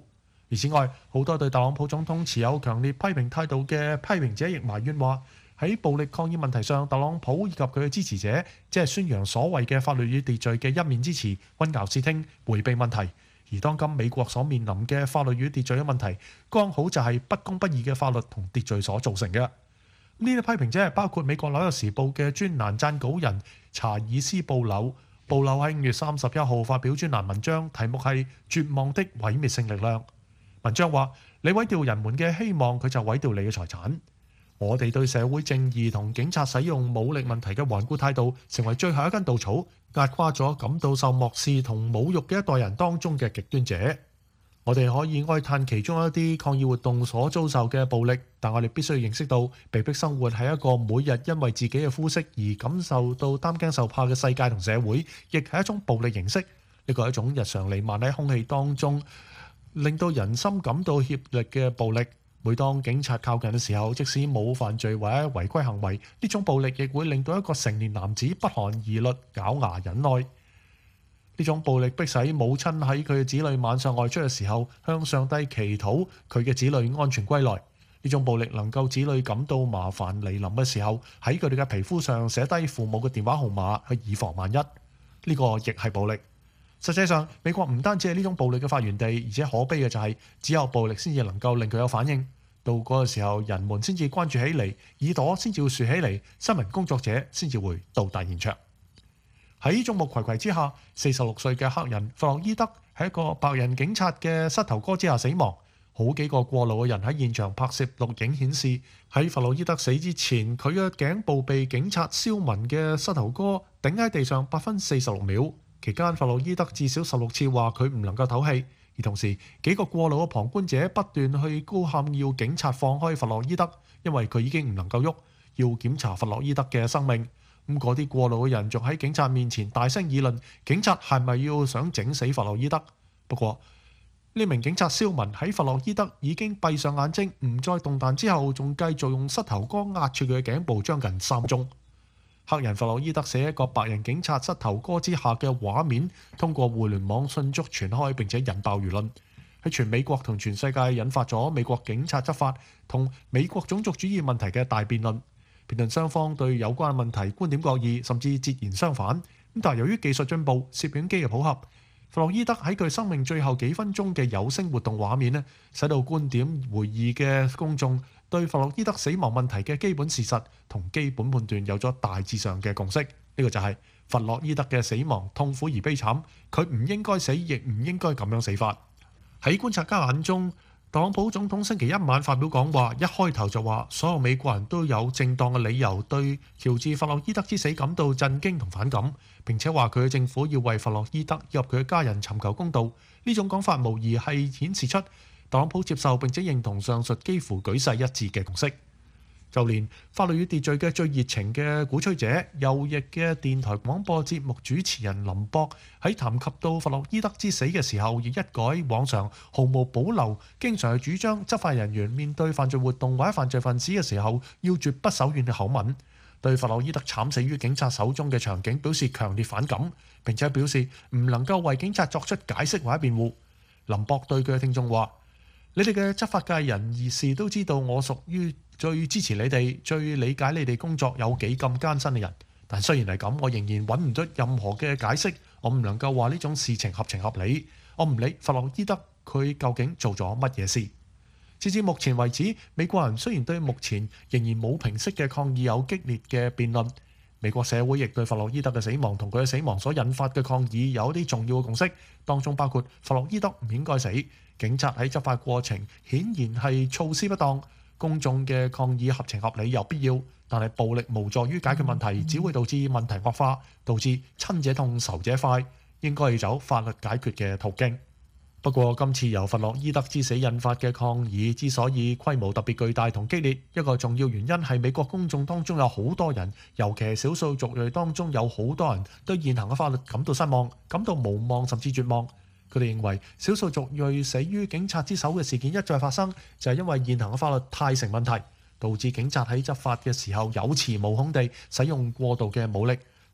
而此外，好多對特朗普總統持有強烈批評態度嘅批評者亦埋怨話，喺暴力抗議問題上，特朗普以及佢嘅支持者只係宣揚所謂嘅法律與秩序嘅一面之詞，混淆視聽，迴避問題。而當今美國所面臨嘅法律與秩序嘅問題，剛好就係不公不義嘅法律同秩序所造成嘅。呢啲批評者係包括美國紐約時報嘅專欄撰稿人查爾斯布柳。布柳喺5月31號發表專欄文章，題目係《絕望的毀滅性力量》。文章話：你毀掉人們嘅希望，佢就毀掉你嘅財產。我哋對社會正義同警察使用武力問題嘅頑固態度，成為最後一根稻草，壓垮咗感到受漠視同侮辱嘅一代人當中嘅極端者。我哋可以哀嘆其中一啲抗議活動所遭受嘅暴力，但我哋必須認識到，被迫生活係一個每日因為自己嘅膚色而感受到擔驚受怕嘅世界同社會，亦係一種暴力形式。呢個係一種日常彌漫喺空氣當中，令到人心感到怯力嘅暴力。每當警察靠近嘅時候，即使冇犯罪或者違規行為，呢種暴力亦會令到一個成年男子不寒而栗，咬牙忍耐。呢種暴力迫使母親喺佢嘅子女晚上外出嘅時候，向上帝祈禱佢嘅子女安全歸來。呢種暴力能夠子女感到麻煩嚟臨嘅時候，喺佢哋嘅皮膚上寫低父母嘅電話號碼，去以防萬一。呢個亦係暴力。實際上，美國唔單止係呢種暴力嘅發源地，而且可悲嘅就係只有暴力先至能夠令佢有反應。到嗰個時候，人們先至關注起嚟，耳朵先至會豎起嚟，新聞工作者先至會到達現場。喺眾目睽睽之下，46歲嘅黑人弗洛伊德喺一個白人警察嘅膝頭哥之下死亡。好幾個過路嘅人喺現場拍攝錄影顯示，喺弗洛伊德死之前，佢嘅頸部被警察燒紋嘅膝頭哥頂喺地上8分46秒。期間，弗洛伊德至少16次話佢唔能夠唞氣，而同時幾個過路嘅旁觀者不斷去高喊要警察放開弗洛伊德，因為佢已經唔能夠喐，要檢查弗洛伊德嘅生命。咁嗰啲過路嘅人仲喺警察面前大聲議論，警察係咪要想整死弗洛伊德？不過呢名警察蕭文喺弗洛伊德已經閉上眼睛，唔再動彈之後，仲繼續用膝頭哥壓住佢嘅頸部將近3鐘。黑人弗洛伊德死喺一個白人警察膝頭哥之下嘅畫面，通過互聯網迅速傳開，並且引爆輿論，喺全美國同全世界引發咗美國警察執法同美國種族主義問題嘅大辯論。辯論雙方對有關問題觀點各異，甚至截然相反。但係由於技術進步、攝影機嘅普及，弗洛伊德喺佢生命最後幾分鐘嘅有聲活動畫面呢，使到觀點會議嘅公眾對弗洛伊德死亡問題嘅基本事實同基本判斷有咗大致上嘅共識。呢個就係弗洛伊德嘅死亡痛苦而悲慘，佢唔應該死，亦唔應該咁樣死法。喺觀察家眼中，特朗普總統星期一晚發表講話，一開頭就話所有美國人都有正當嘅理由對喬治·弗洛伊德之死感到震驚同反感，並且話佢嘅政府要為弗洛伊德以及佢嘅家人尋求公道。呢種講法無疑係顯示出特朗普接受並且認同上述幾乎舉世一致嘅共識。就連法律與秩序嘅最熱情嘅鼓吹者、右翼嘅電台廣播節目主持人林博喺談及到弗洛伊德之死嘅時候，亦一改往常毫無保留，經常係主張執法人員面對犯罪活動或者犯罪分子嘅時候要絕不手軟嘅口吻，對弗洛伊德慘死於警察手中嘅場景表示強烈反感，並且表示唔能夠為警察作出解釋或者辯護。林博對佢嘅聽眾話：你哋嘅執法界人義士都知道我屬於最支持你哋、最理解你哋工作有幾咁艱辛嘅人，但雖然係咁，我仍然揾唔出任何嘅解釋。我唔能夠話呢種事情合情合理。我唔理弗洛伊德佢究竟做咗乜嘢事。截至目前為止，美國人雖然對目前仍然冇平息嘅抗議有激烈嘅辯論，美國社會亦對弗洛伊德嘅死亡同佢嘅死亡所引發嘅抗議有啲重要嘅共識，當中包括弗洛伊德唔應該死，警察喺執法過程顯然係措施不當。公眾嘅抗議合情合理有必要，但係暴力無助於解決問題，只會導致問題惡化，導致親者痛仇者快。應該要走法律解決嘅途徑。不過今次由弗洛伊德之死引發嘅抗議之所以規模特別巨大同激烈，一個重要原因係美國公眾當中有好多人，尤其係少數族裔當中有好多人對現行嘅法律感到失望、感到無望甚至絕望。佢哋認為少數族裔死於警察之手嘅事件一再發生，就係因為現行嘅法律太成問題，導致警察喺執法嘅時候有恃無恐地使用過度嘅武力。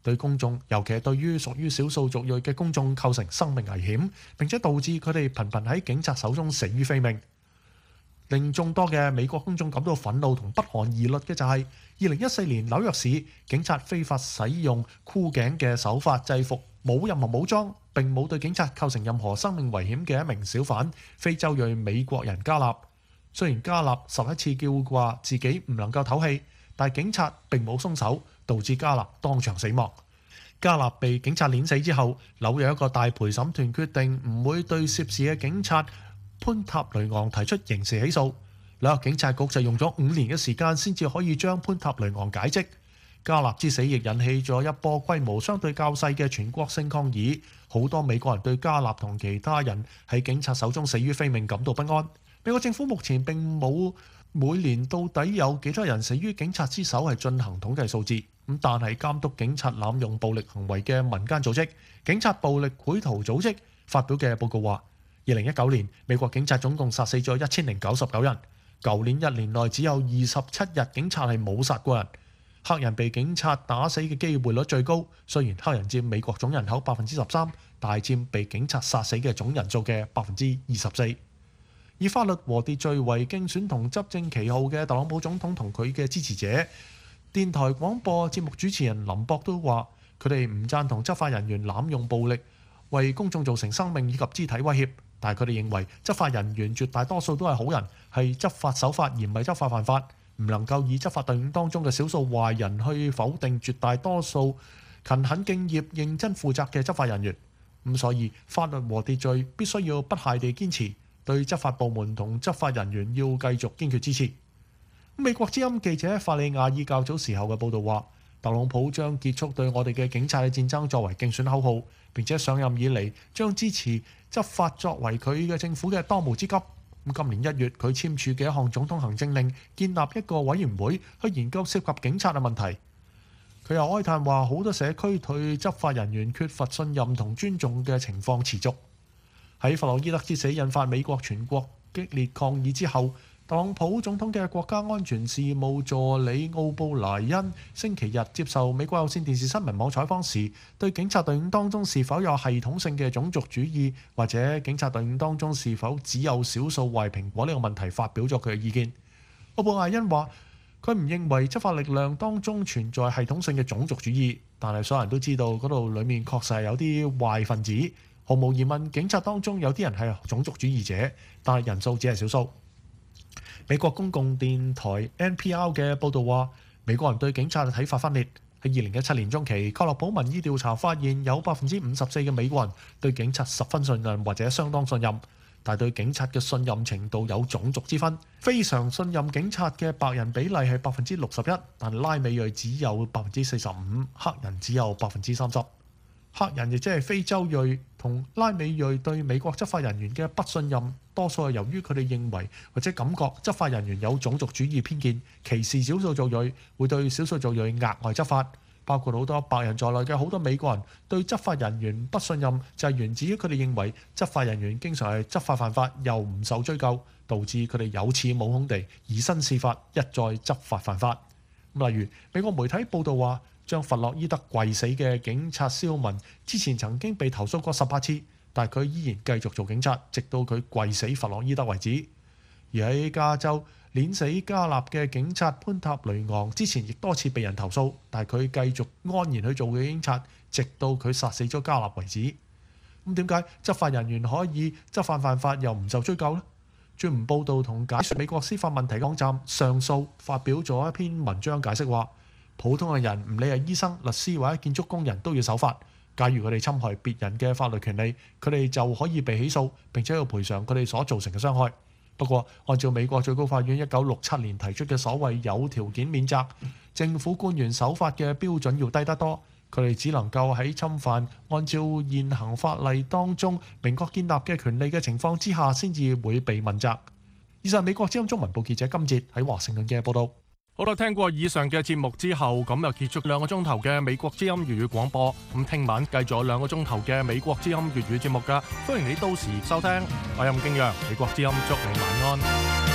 對公眾，尤其係對於屬於少數族裔嘅公眾構成生命危險，並且導致佢哋頻頻喺警察手中死於非命。令眾多嘅美國公眾感到憤怒同不寒而栗嘅就係2014年紐約市警察非法使用箍頸嘅手法制服冇任何武裝並冇對警察構成任何生命危險嘅一名小販非洲裔美國人加納。雖然加納11次叫話自己唔能夠唞氣，但警察並冇鬆手，導致加納當場死亡。加納被警察碾死之後，紐約一個大陪審團決定唔會對涉事嘅警察潘塔雷昂提出刑事起訴。紐約警察局就用咗5年嘅時間先至可以將潘塔雷昂解職。加納之死亦引起咗一波規模相對較細嘅全國性抗議，好多美國人對加納同其他人喺警察手中死於非命感到不安。美國政府目前並冇每年到底有幾多人死於警察之手係進行統計數字，但係監督警察濫用暴力行為嘅民間組織警察暴力繪圖組織發表嘅報告話，2019年美國警察總共殺死咗1099人，舊年1年內只有27日警察係冇殺過人。黑人被警察打死嘅機會率最高，雖然黑人佔美國總人口13%，但係佔被警察殺死嘅總人數嘅24%。以法律和秩序為競選同執政旗號嘅特朗普總統同佢嘅支持者，電台廣播節目主持人林博都話，佢哋唔贊同執法人員濫用暴力，為公眾造成生命以及肢體威脅。但係佢哋認為執法人員絕大多數都係好人，係執法守法而唔係執法犯法，唔能夠以執法隊伍當中嘅少數壞人去否定絕大多數勤懇敬業、認真負責嘅執法人員。所以法律和秩序必須要不懈地堅持。對執法部門同執法人員要繼續堅決支持。美國之音記者法利亞爾較早時候嘅報導話，特朗普將結束對我哋嘅警察嘅戰爭作為競選口號，並且上任以嚟將支持執法作為佢嘅政府嘅當務之急。今年1月佢簽署嘅一項總統行政令，建立一個委員會去研究涉及警察嘅問題。佢又哀嘆話，好多社區對執法人員缺乏信任同尊重嘅情況持續。喺弗洛伊德之死引發美國全國激烈抗議之後，特朗普總統嘅國家安全事務助理奧布萊恩星期日接受美國有線電視新聞網採訪時，對警察隊伍當中是否有系統性嘅種族主義，或者警察隊伍當中是否只有少數壞蘋果呢個問題發表咗佢嘅意見。奧布萊恩話：佢唔認為執法力量當中存在系統性嘅種族主義，但係所有人都知道嗰度裡面確實係有啲壞分子。毫無疑問，警察當中有啲人係種族主義者，但係人數只係少數。美國公共電台 NPR 嘅報導話，美國人對警察嘅睇法分裂。喺2017年中期，蓋洛普民意調查發現有54%嘅美國人對警察十分信任或者相當信任，但係對警察嘅信任程度有種族之分。非常信任警察嘅白人比例係61%，但拉美裔只有45%，黑人只有30%。黑人亦即係非洲裔同拉美裔對美國執法人員嘅不信任，多數係由於佢哋認為或者感覺執法人員有種族主義偏見，歧視少數族裔，會對少數族裔額外執法。包括好多白人在內嘅好多美國人對執法人員不信任，就係源自於佢哋認為執法人員經常係執法犯法又唔受追究，導致佢哋有恃無恐地以身試法，一再執法犯法。例如美國媒體報導話，將弗洛伊德跪死嘅警察肖文之前曾經被投訴過18次，但係佢依然繼續做警察，直到佢跪死弗洛伊德為止。而喺加州碾死加納嘅警察潘塔雷昂之前亦多次被人投訴，但係佢繼續安然去做嘅警察，直到佢殺死咗加納為止。咁點解執法人員可以執法犯法又唔受追究呢？專門報導同解説美國司法問題嘅網站上訴發表咗一篇文章解釋話，普通嘅人唔理係醫生、律師或者建築工人都要守法。假如佢哋侵害別人嘅法律權利，佢哋就可以被起訴，並且要賠償佢哋所造成嘅傷害。不過，按照美國最高法院1967年提出嘅所謂有條件免責，政府官員守法嘅標準要低得多。佢哋只能夠喺侵犯按照現行法例當中明確建立嘅權利嘅情況之下，先至會被問責。以上美國之音中文部記者金哲喺華盛頓嘅報導。 好啦，聽過以上嘅節目之後，咁就結束2個鐘頭嘅美國之音粵語廣播。咁聽晚繼續有2個鐘頭嘅美國之音粵語節目㗎，歡迎你到時收聽。我係任敬陽，美國之音祝你晚安。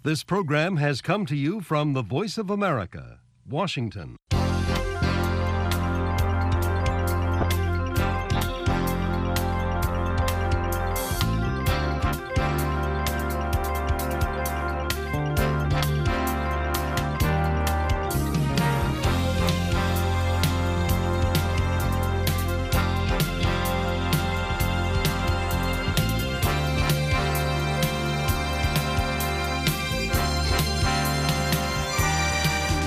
This program has come to you from the Voice of America, Washington.